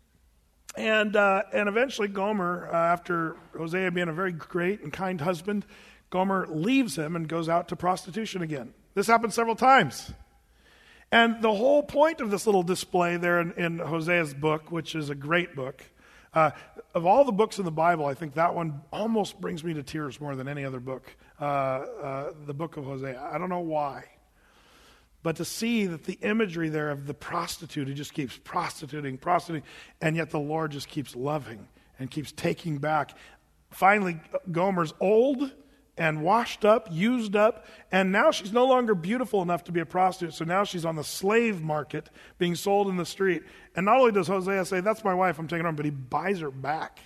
and uh, and eventually Gomer, uh, after Hosea being a very great and kind husband, Gomer leaves him and goes out to prostitution again. This happened several times. And the whole point of this little display there in, in Hosea's book, which is a great book, uh, of all the books in the Bible, I think that one almost brings me to tears more than any other book, uh, uh, the book of Hosea. I don't know why. But to see that the imagery there of the prostitute who just keeps prostituting, prostituting, and yet the Lord just keeps loving and keeps taking back. Finally, Gomer's old and washed up, used up, and now she's no longer beautiful enough to be a prostitute, so now she's on the slave market being sold in the street. And not only does Hosea say, that's my wife, I'm taking her home, but he buys her back.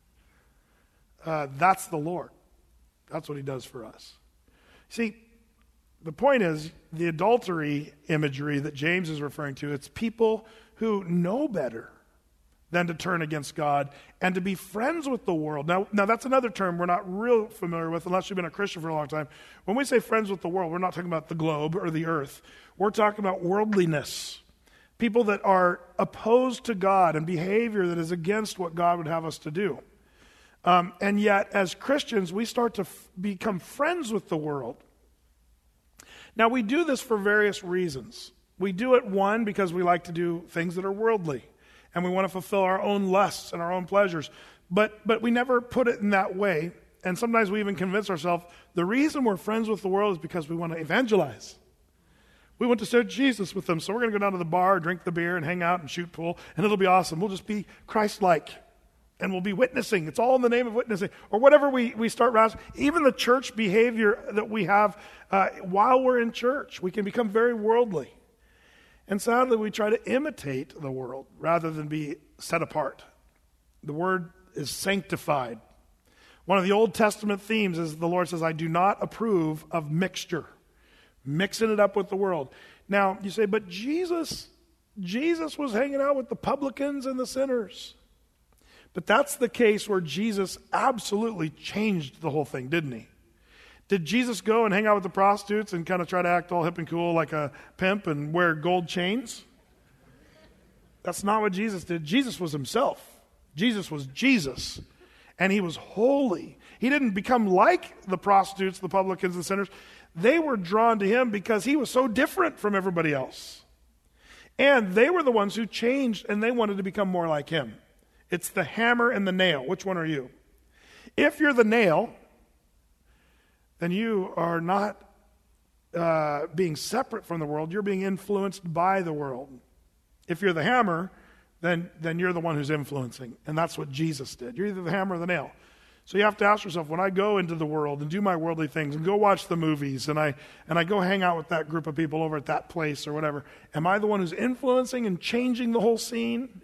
Uh, that's the Lord. That's what he does for us. See, the point is, the adultery imagery that James is referring to, it's people who know better than to turn against God and to be friends with the world. Now, now that's another term we're not real familiar with unless you've been a Christian for a long time. When we say friends with the world, we're not talking about the globe or the earth. We're talking about worldliness. People that are opposed to God and behavior that is against what God would have us to do. Um, and yet, as Christians, we start to f- become friends with the world. Now, we do this for various reasons. We do it, one, because we like to do things that are worldly. And we want to fulfill our own lusts and our own pleasures. But but we never put it in that way. And sometimes we even convince ourselves the reason we're friends with the world is because we want to evangelize. We want to share Jesus with them. So we're going to go down to the bar, drink the beer, and hang out and shoot pool. And it'll be awesome. We'll just be Christ-like. And we'll be witnessing. It's all in the name of witnessing. Or whatever we, we start rationing. Even the church behavior that we have uh, while we're in church, we can become very worldly. And sadly, we try to imitate the world rather than be set apart. The word is sanctified. One of the Old Testament themes is the Lord says, I do not approve of mixture, mixing it up with the world. Now, you say, but Jesus, Jesus was hanging out with the publicans and the sinners. But that's the case where Jesus absolutely changed the whole thing, didn't he? Did Jesus go and hang out with the prostitutes and kind of try to act all hip and cool like a pimp and wear gold chains? That's not what Jesus did. Jesus was himself. Jesus was Jesus. And he was holy. He didn't become like the prostitutes, the publicans, the sinners. They were drawn to him because he was so different from everybody else. And they were the ones who changed and they wanted to become more like him. It's the hammer and the nail. Which one are you? If you're the nail, then you are not uh, being separate from the world. You're being influenced by the world. If you're the hammer, then, then you're the one who's influencing. And that's what Jesus did. You're either the hammer or the nail. So you have to ask yourself, when I go into the world and do my worldly things and go watch the movies and I and I go hang out with that group of people over at that place or whatever, am I the one who's influencing and changing the whole scene?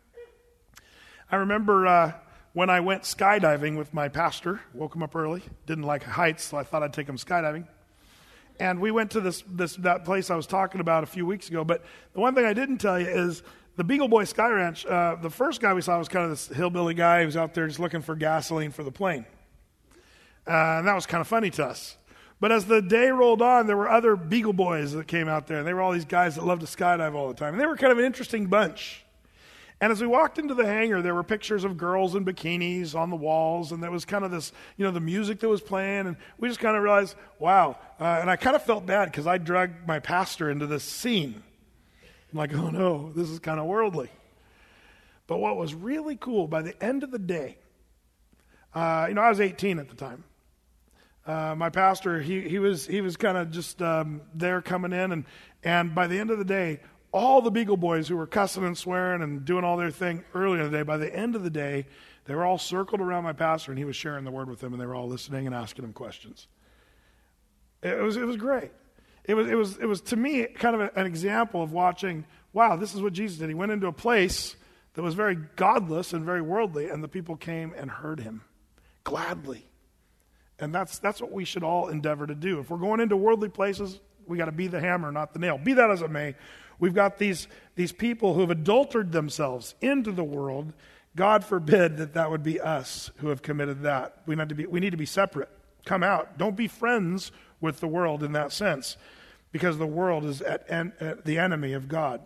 I remember uh, when I went skydiving with my pastor, woke him up early, didn't like heights, so I thought I'd take him skydiving. And we went to this this that place I was talking about a few weeks ago. But the one thing I didn't tell you is the Beagle Boy Sky Ranch, uh, the first guy we saw was kind of this hillbilly guy who was out there just looking for gasoline for the plane. Uh, and that was kind of funny to us. But as the day rolled on, there were other Beagle Boys that came out there. And they were all these guys that loved to skydive all the time. And they were kind of an interesting bunch. And as we walked into the hangar, there were pictures of girls in bikinis on the walls, and there was kind of this, you know, the music that was playing, and we just kind of realized, wow. Uh, and I kind of felt bad because I dragged my pastor into this scene. I'm like, oh no, this is kind of worldly. But what was really cool, by the end of the day, uh, you know, I was eighteen at the time. Uh, my pastor, he he was he was kind of just um, there coming in, and and by the end of the day, all the Beagle Boys who were cussing and swearing and doing all their thing earlier in the day, by the end of the day, they were all circled around my pastor, and he was sharing the word with them, and they were all listening and asking him questions. It was it was great. It was it was it was to me kind of a, an example of watching. Wow, this is what Jesus did. He went into a place that was very godless and very worldly, and the people came and heard him gladly. And that's that's what we should all endeavor to do. If we're going into worldly places, we got to be the hammer, not the nail. Be that as it may, we've got these, these people who have adulterated themselves into the world. God forbid that that would be us who have committed that. We need to be, we need to be separate. Come out. Don't be friends with the world in that sense, because the world is at, en, at the enemy of God.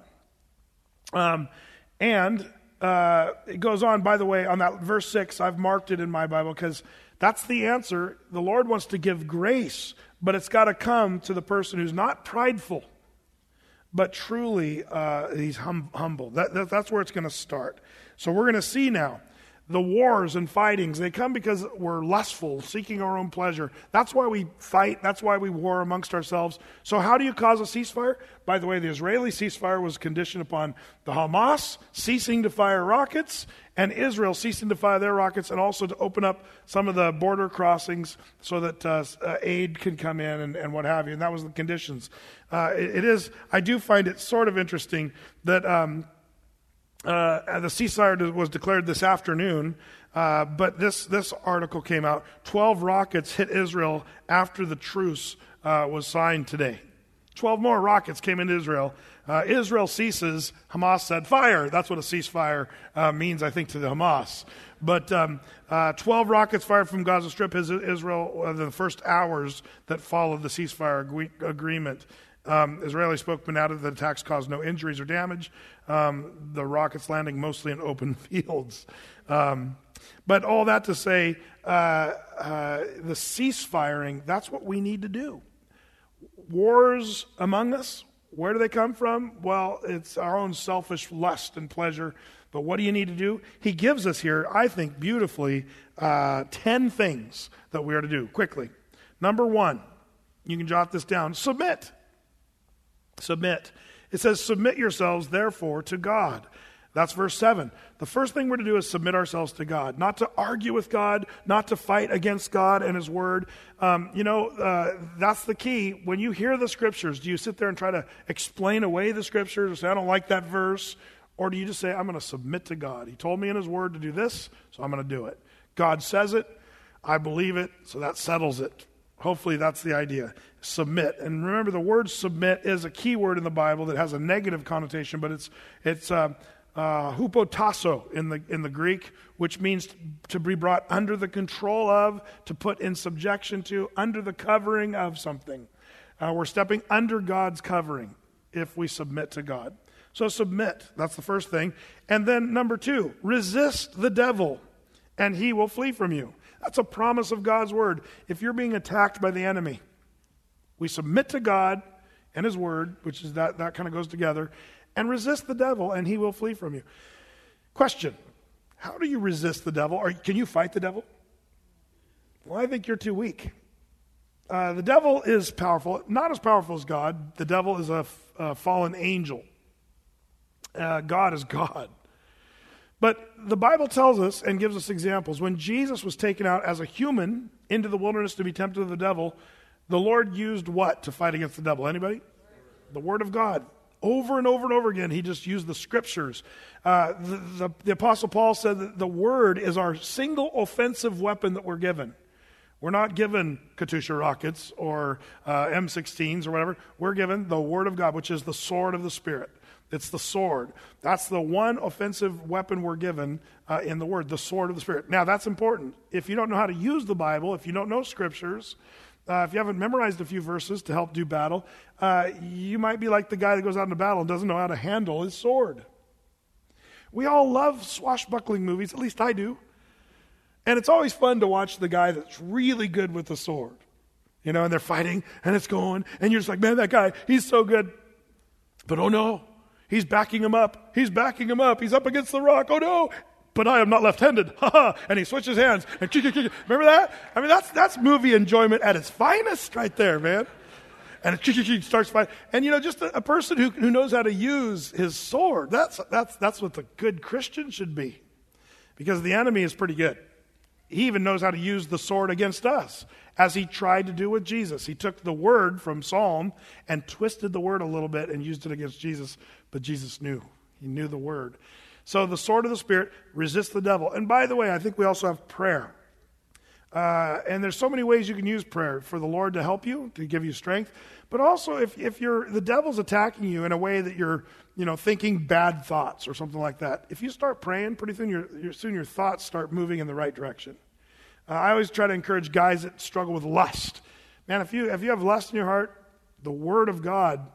Um, and uh, it goes on, by the way, on that verse six, I've marked it in my Bible because that's the answer. The Lord wants to give grace, but it's got to come to the person who's not prideful, but truly uh, he's hum- humble. That, that, that's where it's going to start. So we're going to see now the wars and fightings. They come because we're lustful, seeking our own pleasure. That's why we fight. That's why we war amongst ourselves. So how do you cause a ceasefire? By the way, the Israeli ceasefire was conditioned upon the Hamas ceasing to fire rockets and Israel ceasing to fire their rockets, and also to open up some of the border crossings so that uh, uh, aid can come in and, and what have you. And that was the conditions. Uh, it, it is, I do find it sort of interesting that um, uh, the ceasefire was declared this afternoon, uh, but this, this article came out. Twelve rockets hit Israel after the truce uh, was signed today. Twelve more rockets came into Israel. Uh, Israel ceases. Hamas said, fire. That's what a ceasefire uh, means, I think, to the Hamas. But um, uh, twelve rockets fired from Gaza Strip is Israel in uh, the first hours that followed the ceasefire ag- agreement. Um, Israeli spokesman added that the attacks caused no injuries or damage. Um, the rockets landing mostly in open fields. Um, but all that to say, uh, uh, the ceasefiring, that's what we need to do. Wars among us, where do they come from? Well, it's our own selfish lust and pleasure. But what do you need to do? He gives us here, I think, beautifully, uh, ten things that we are to do. Quickly. Number one, you can jot this down. Submit. Submit. It says, submit yourselves, therefore, to God. That's verse seven. The first thing we're to do is submit ourselves to God. Not to argue with God, not to fight against God and His Word. Um, you know, uh, that's the key. When you hear the Scriptures, do you sit there and try to explain away the Scriptures or say, I don't like that verse? Or do you just say, I'm going to submit to God? He told me in His Word to do this, so I'm going to do it. God says it, I believe it, so that settles it. Hopefully that's the idea. Submit. And remember, the word submit is a key word in the Bible that has a negative connotation, but it's it's uh, uh, hupotasso in the in the Greek, which means to be brought under the control of, to put in subjection to, under the covering of something. Uh, we're stepping under God's covering if we submit to God. So submit. That's the first thing. And then number two, resist the devil, and he will flee from you. That's a promise of God's word. If you're being attacked by the enemy, we submit to God and His word, which is that, that kind of goes together, and resist the devil, and he will flee from you. Question, how do you resist the devil? Or can you fight the devil? Well, I think you're too weak. Uh, the devil is powerful, not as powerful as God. The devil is a, f- a fallen angel. Uh, God is God. But the Bible tells us and gives us examples. When Jesus was taken out as a human into the wilderness to be tempted of the devil, the Lord used what to fight against the devil? Anybody? The Word of God. Over and over and over again, He just used the Scriptures. Uh, the, the, the Apostle Paul said that the Word is our single offensive weapon that we're given. We're not given Katyusha rockets or uh, M sixteens or whatever. We're given the Word of God, which is the sword of the Spirit. It's the sword. That's the one offensive weapon we're given uh, in the Word, the sword of the Spirit. Now, that's important. If you don't know how to use the Bible, if you don't know Scriptures, uh, if you haven't memorized a few verses to help do battle, uh, you might be like the guy that goes out into battle and doesn't know how to handle his sword. We all love swashbuckling movies, at least I do. And it's always fun to watch the guy that's really good with the sword. You know, and they're fighting, and it's going, and you're just like, man, that guy, he's so good. But oh no, he's backing him up. He's backing him up. He's up against the rock. Oh no, but I am not left-handed. Ha ha. And he switches hands. And remember that? I mean, that's that's movie enjoyment at its finest right there, man. And it starts fighting. And you know, just a, a person who, who knows how to use his sword, that's that's that's what the good Christian should be. Because the enemy is pretty good. He even knows how to use the sword against us, as he tried to do with Jesus. He took the word from Psalm and twisted the word a little bit and used it against Jesus, but Jesus knew. He knew the word. So the sword of the Spirit, resist the devil. And by the way, I think we also have prayer. Uh, and there's so many ways you can use prayer for the Lord to help you, to give you strength. But also, if, if you're the devil's attacking you in a way that you're, you know, thinking bad thoughts or something like that, if you start praying, pretty soon your, your, soon your thoughts start moving in the right direction. Uh, I always try to encourage guys that struggle with lust. Man, if you if you have lust in your heart, the Word of God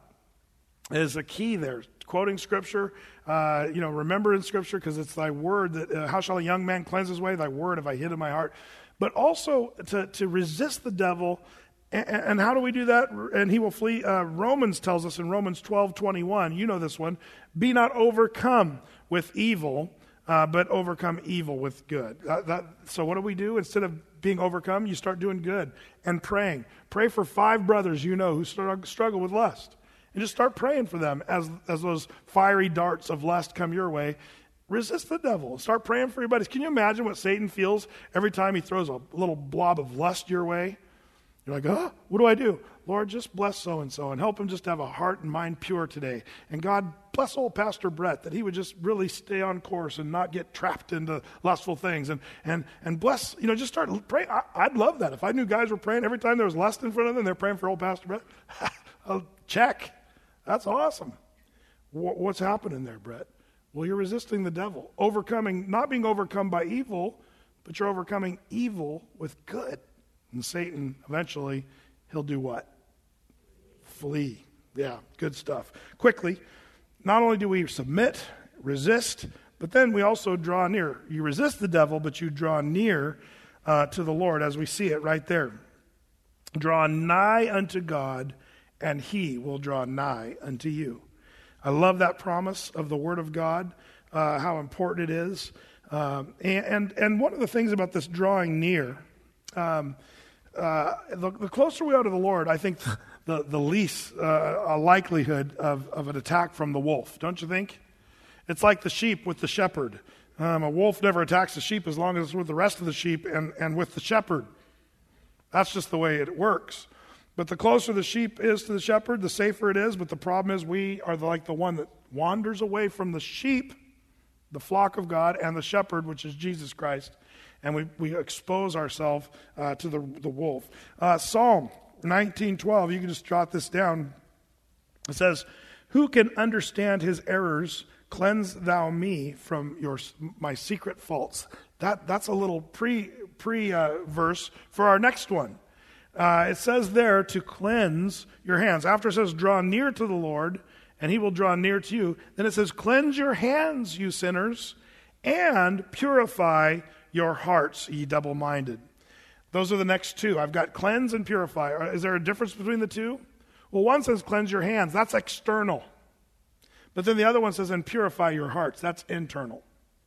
is a key there. Quoting Scripture, uh, you know, remembering Scripture, because it's thy word that, uh, how shall a young man cleanse his way? Thy word have I hid in my heart. But also to, to resist the devil. And, and how do we do that? And he will flee. Uh, Romans tells us in Romans twelve twenty-one, you know this one, be not overcome with evil, uh, but overcome evil with good. That, that, so what do we do? Instead of being overcome, you start doing good and praying. Pray for five brothers you know who struggle with lust. And just start praying for them as, as those fiery darts of lust come your way. Resist the devil. Start praying for your buddies. Can you imagine what Satan feels every time he throws a little blob of lust your way? You're like, oh, what do I do? Lord, just bless so-and-so and help him just have a heart and mind pure today. And God, bless old Pastor Brett, that he would just really stay on course and not get trapped into lustful things. And and and bless, you know, just start praying. I, I'd love that. If I knew guys were praying every time there was lust in front of them, they're praying for old Pastor Brett. I'll check. That's awesome. What's happening there, Brett? Well, you're resisting the devil. Overcoming, not being overcome by evil, but you're overcoming evil with good. And Satan, eventually, he'll do what? Flee. Yeah, good stuff. Quickly, not only do we submit, resist, but then we also draw near. You resist the devil, but you draw near uh, to the Lord, as we see it right there. Draw nigh unto God, and he will draw nigh unto you. I love that promise of the Word of God, uh, how important it is. Um, and, and and one of the things about this drawing near, um, uh, the, the closer we are to the Lord, I think the, the least uh, a likelihood of, of an attack from the wolf, don't you think? It's like the sheep with the shepherd. Um, a wolf never attacks the sheep as long as it's with the rest of the sheep and, and with the shepherd. That's just the way it works. But the closer the sheep is to the shepherd, the safer it is. But the problem is we are the, like the one that wanders away from the sheep, the flock of God, and the shepherd, which is Jesus Christ. And we, we expose ourselves uh, to the, the wolf. Uh, Psalm nineteen twelve, you can just jot this down. It says, who can understand his errors? Cleanse thou me from your my secret faults. That, that's a little pre, pre uh, verse for our next one. Uh, it says there to cleanse your hands. After it says draw near to the Lord, and he will draw near to you, then it says cleanse your hands, you sinners, and purify your hearts, ye double-minded. Those are the next two. I've got cleanse and purify. Is there a difference between the two? Well, one says cleanse your hands. That's external. But then the other one says and purify your hearts. That's internal.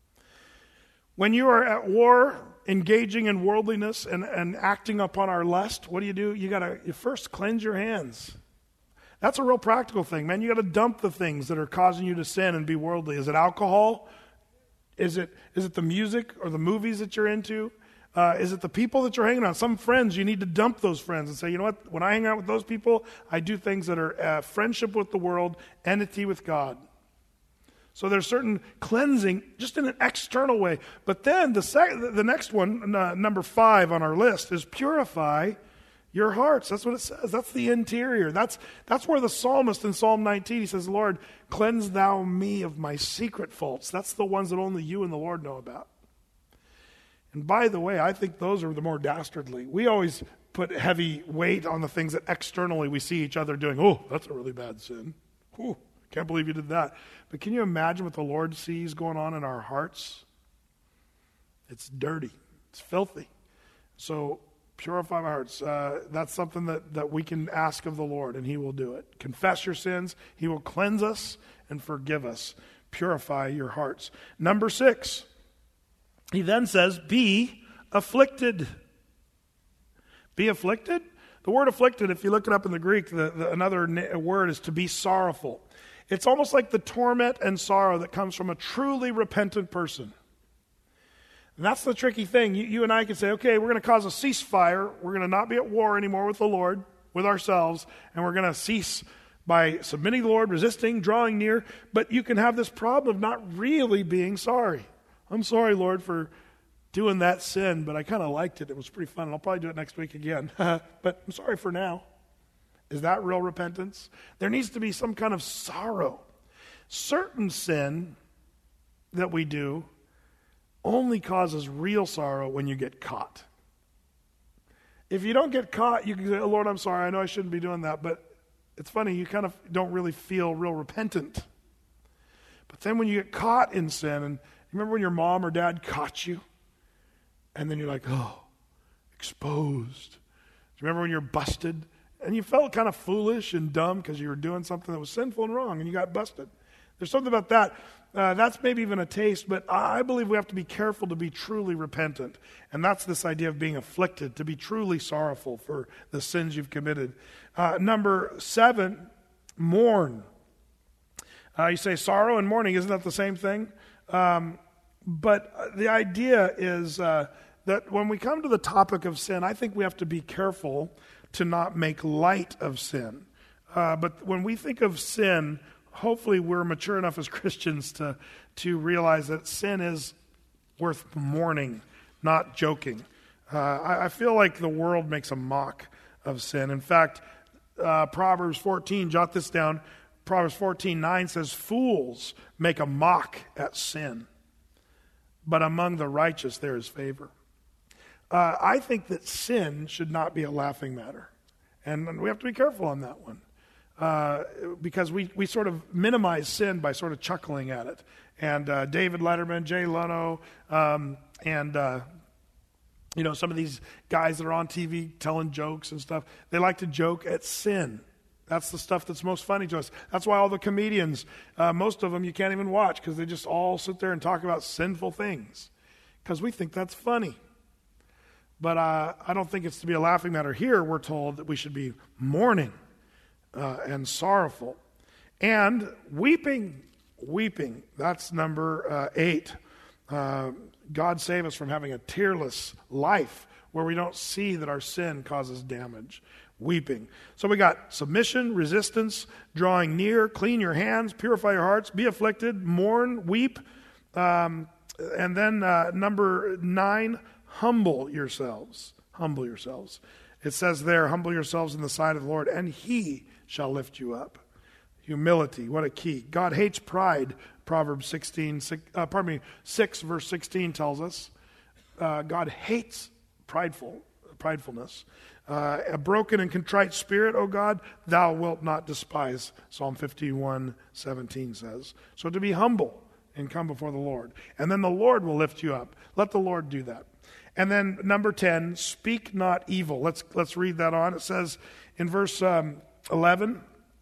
When you are at war, engaging in worldliness and, and acting upon our lust, what do you do? You got to you first cleanse your hands. That's a real practical thing, man. You got to dump the things that are causing you to sin and be worldly. Is it alcohol? Is it is it the music or the movies that you're into? Uh, is it the people that you're hanging on? Some friends, you need to dump those friends and say, you know what? When I hang out with those people, I do things that are uh, friendship with the world, enmity with God. So there's certain cleansing just in an external way. But then the sec- the next one, uh, number five on our list, is purify your hearts. That's what it says. That's the interior. That's that's where the psalmist in Psalm nineteen, he says, Lord, cleanse thou me of my secret faults. That's the ones that only you and the Lord know about. And by the way, I think those are the more dastardly. We always put heavy weight on the things that externally we see each other doing. Oh, that's a really bad sin. Ooh. Can't believe you did that. But can you imagine what the Lord sees going on in our hearts? It's dirty. It's filthy. So purify my hearts. Uh, that's something that, that we can ask of the Lord, and he will do it. Confess your sins. He will cleanse us and forgive us. Purify your hearts. Number six, he then says, be afflicted. Be afflicted? The word afflicted, if you look it up in the Greek, the, the, another na- word is to be sorrowful. It's almost like the torment and sorrow that comes from a truly repentant person. And that's the tricky thing. You, you and I can say, okay, we're going to cause a ceasefire. We're going to not be at war anymore with the Lord, with ourselves, and we're going to cease by submitting to the Lord, resisting, drawing near. But you can have this problem of not really being sorry. I'm sorry, Lord, for doing that sin, but I kind of liked it. It was pretty fun, and I'll probably do it next week again. But I'm sorry for now. Is that real repentance? There needs to be some kind of sorrow. Certain sin that we do only causes real sorrow when you get caught. If you don't get caught, you can say, oh, Lord, I'm sorry. I know I shouldn't be doing that. But it's funny, you kind of don't really feel real repentant. But then when you get caught in sin, and remember when your mom or dad caught you? And then you're like, oh, exposed. Do you remember when you're busted? And you felt kind of foolish and dumb because you were doing something that was sinful and wrong, and you got busted. There's something about that. Uh, that's maybe even a taste, but I believe we have to be careful to be truly repentant. And that's this idea of being afflicted, to be truly sorrowful for the sins you've committed. Uh, number seven, mourn. Uh, you say sorrow and mourning, isn't that the same thing? Um, but the idea is uh, that when we come to the topic of sin, I think we have to be careful to not make light of sin. Uh, but when we think of sin, hopefully we're mature enough as Christians to, to realize that sin is worth mourning, not joking. Uh, I, I feel like the world makes a mock of sin. In fact, uh, Proverbs fourteen, jot this down, Proverbs fourteen nine says, fools make a mock at sin, but among the righteous there is favor. Uh, I think that sin should not be a laughing matter. And we have to be careful on that one. Uh, because we, we sort of minimize sin by sort of chuckling at it. And uh, David Letterman, Jay Leno, um, and uh, you know, some of these guys that are on T V telling jokes and stuff, they like to joke at sin. That's the stuff that's most funny to us. That's why all the comedians, uh, most of them you can't even watch because they just all sit there and talk about sinful things because we think that's funny. But uh, I don't think it's to be a laughing matter. Here we're told that we should be mourning uh, and sorrowful. And weeping, weeping. That's number uh, eight. Uh, God save us from having a tearless life where we don't see that our sin causes damage. Weeping. So we got submission, resistance, drawing near, clean your hands, purify your hearts, be afflicted, mourn, weep. Um, and then uh, number nine, humble yourselves. Humble yourselves. It says there, humble yourselves in the sight of the Lord, and he shall lift you up. Humility, what a key. God hates pride, Proverbs sixteen, six, uh, pardon me, six verse sixteen tells us. Uh, God hates prideful, pridefulness. Uh, a broken and contrite spirit, O God, thou wilt not despise, Psalm fifty-one seventeen says. So to be humble and come before the Lord. And then the Lord will lift you up. Let the Lord do that. And then number ten, speak not evil. Let's let's read that on. It says in verse um, eleven,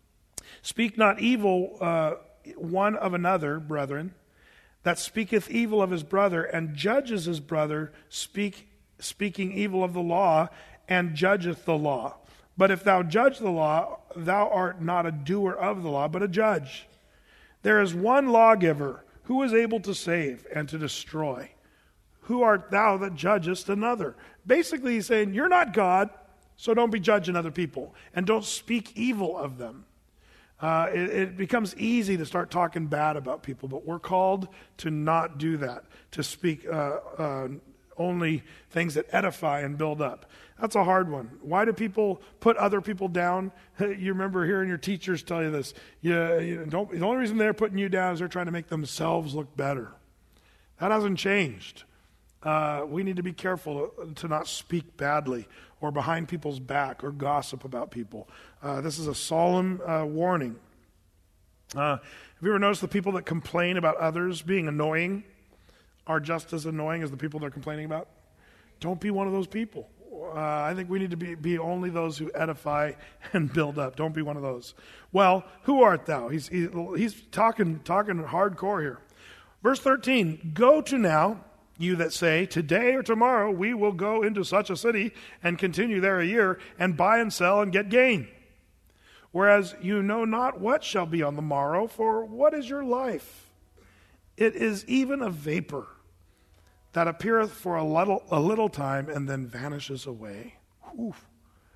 speak not evil uh, one of another, brethren, that speaketh evil of his brother and judges his brother, speak speaking evil of the law and judgeth the law. But if thou judge the law, thou art not a doer of the law, but a judge. There is one lawgiver who is able to save and to destroy. Who art thou that judgest another? Basically, he's saying, you're not God, so don't be judging other people. And don't speak evil of them. Uh, it, it becomes easy to start talking bad about people, but we're called to not do that, to speak uh, uh, only things that edify and build up. That's a hard one. Why do people put other people down? You remember hearing your teachers tell you this. You, you don't, the only reason they're putting you down is they're trying to make themselves look better. That hasn't changed. Uh, we need to be careful to not speak badly or behind people's back or gossip about people. Uh, this is a solemn uh, warning. Uh, have you ever noticed the people that complain about others being annoying are just as annoying as the people they're complaining about? Don't be one of those people. Uh, I think we need to be, be only those who edify and build up. Don't be one of those. Well, who art thou? He's, he, he's talking, talking hardcore here. Verse thirteen, go to now, you that say, today or tomorrow we will go into such a city and continue there a year and buy and sell and get gain. Whereas you know not what shall be on the morrow, for what is your life? It is even a vapor that appeareth for a little, a little time and then vanishes away. Oof.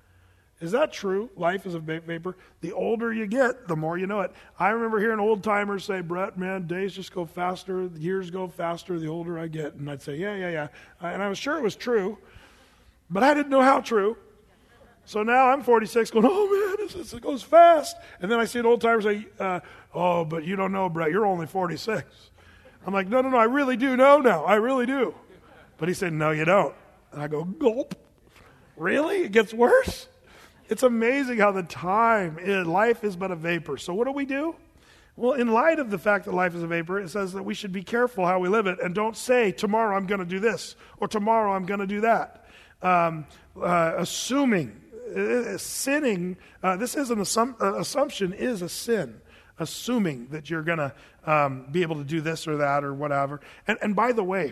Is that true? Life is a vapor. The older you get, the more you know it. I remember hearing old timers say, Brett, man, days just go faster, years go faster the older I get. And I'd say, yeah, yeah, yeah. And I was sure it was true, but I didn't know how true. So now I'm forty-six going, oh man, this, it goes fast. And then I see an old timer say, uh, oh, but you don't know, Brett, you're only forty-six. I'm like, no, no, no, I really do know now. I really do. But he said, no, you don't. And I go, gulp. Really? It gets worse? It's amazing how the time, in life is but a vapor. So what do we do? Well, in light of the fact that life is a vapor, it says that we should be careful how we live it and don't say, tomorrow I'm going to do this or tomorrow I'm going to do that. Um, uh, assuming, uh, sinning, uh, this is an assum- uh, assumption is a sin. Assuming that you're going to um, be able to do this or that or whatever. And, and by the way,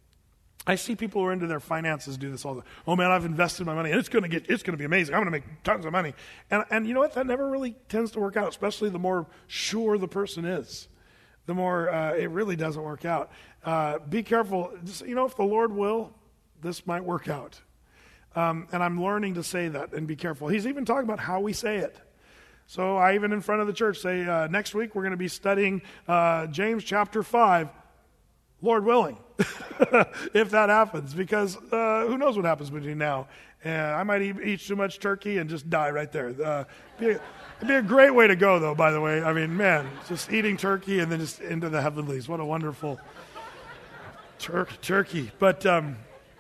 I see people who are into their finances do this all the time. Oh man, I've invested my money and it's going to get, it's going to be amazing. I'm going to make tons of money. And, and you know what? That never really tends to work out, especially the more sure the person is. The more uh, it really doesn't work out. Uh, be careful. Just, you know, if the Lord will, this might work out. Um, and I'm learning to say that and be careful. He's even talking about how we say it. So I even in front of the church say, uh, next week we're going to be studying uh, James chapter five, Lord willing, if that happens. Because uh, who knows what happens between now. Uh, I might eat, eat too much turkey and just die right there. Uh, be a, it'd be a great way to go, though, by the way. I mean, man, just eating turkey and then just into the heavenlies. What a wonderful tur- turkey. But, um,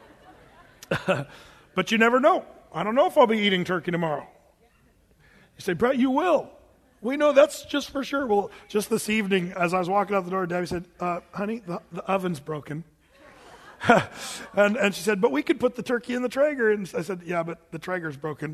but you never know. I don't know if I'll be eating turkey tomorrow. You say, Brett, you will. We know that's just for sure. Well, just this evening, as I was walking out the door, Debbie said, uh, honey, the, the oven's broken. and, and she said, but we could put the turkey in the Traeger. And I said, yeah, but the Traeger's broken.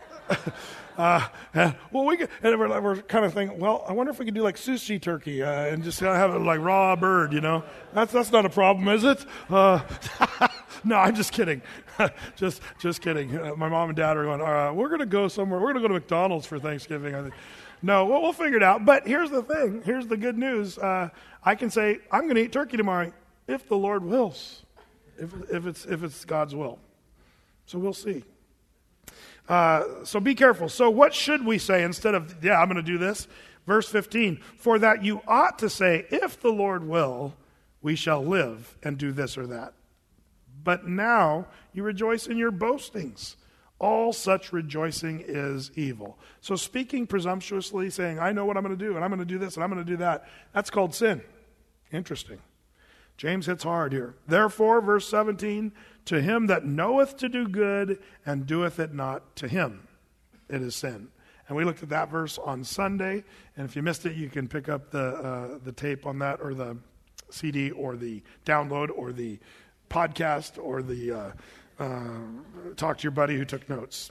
uh, and, well, we could, and we're, we're kind of thinking, well, I wonder if we could do like sushi turkey uh, and just have it like raw bird, you know. That's that's not a problem, is it? Uh, no, I'm just kidding. just just kidding. Uh, my mom and dad are going, uh, we're going to go somewhere. We're going to go to McDonald's for Thanksgiving, I think. No, we'll, we'll figure it out. But here's the thing. Here's the good news. Uh, I can say, I'm going to eat turkey tomorrow if the Lord wills, if, if, it's, if it's God's will. So we'll see. Uh, so be careful. So what should we say instead of, yeah, I'm going to do this? Verse fifteen, for that you ought to say, if the Lord will, we shall live and do this or that. But now you rejoice in your boastings. All such rejoicing is evil. So speaking presumptuously, saying, I know what I'm going to do, and I'm going to do this, and I'm going to do that, that's called sin. Interesting. James hits hard here. Therefore, verse seventeen, to him that knoweth to do good and doeth it not, to him it is sin. And we looked at that verse on Sunday, and if you missed it, you can pick up the uh, the tape on that, or the C D, or the download, or the podcast, or the uh, uh, talk to your buddy who took notes.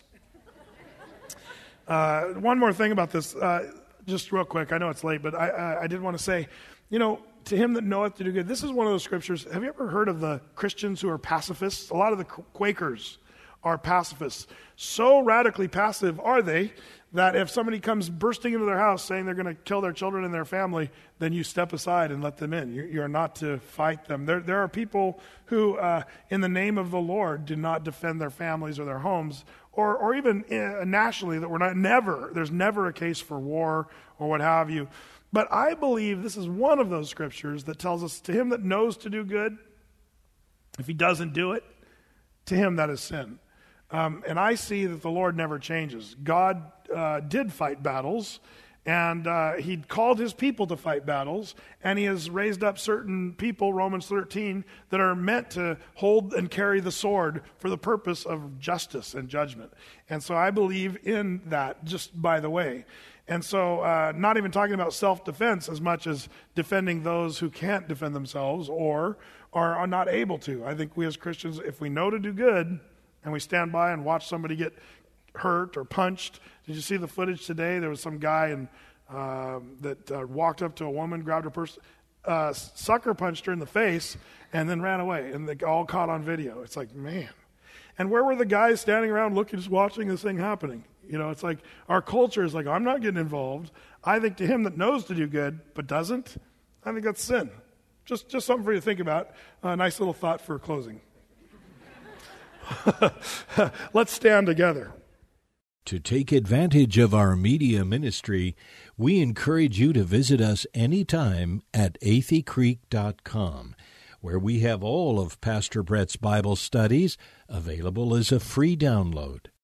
Uh, one more thing about this, uh, just real quick. I know it's late, but I, I, I did want to say, you know, to him that knoweth to do good. This is one of those scriptures. Have you ever heard of the Christians who are pacifists? A lot of the Quakers are pacifists. So radically passive are they that if somebody comes bursting into their house saying they're going to kill their children and their family, then you step aside and let them in. You're, you're not to fight them. There, there are people who, uh, in the name of the Lord, do not defend their families or their homes, or, or even uh, nationally, that we're not, never, there's never a case for war or what have you. But I believe this is one of those scriptures that tells us, to him that knows to do good, if he doesn't do it, to him that is sin. Um, and I see that the Lord never changes. God uh, did fight battles, and uh, he called his people to fight battles, and he has raised up certain people, Romans thirteen, that are meant to hold and carry the sword for the purpose of justice and judgment. And so I believe in that, just by the way. And so uh, not even talking about self-defense as much as defending those who can't defend themselves or are, are not able to. I think we as Christians, if we know to do good and we stand by and watch somebody get hurt or punched. Did you see the footage today? There was some guy in, uh, that uh, walked up to a woman, grabbed her purse, uh, sucker punched her in the face, and then ran away. And they all caught on video. It's like, man. And where were the guys standing around looking, just watching this thing happening? You know, it's like our culture is like, I'm not getting involved. I think to him that knows to do good but doesn't, I think that's sin. Just just something for you to think about. A nice little thought for closing. Let's stand together. To take advantage of our media ministry, we encourage you to visit us anytime at athey creek dot com, where we have all of Pastor Brett's Bible studies available as a free download.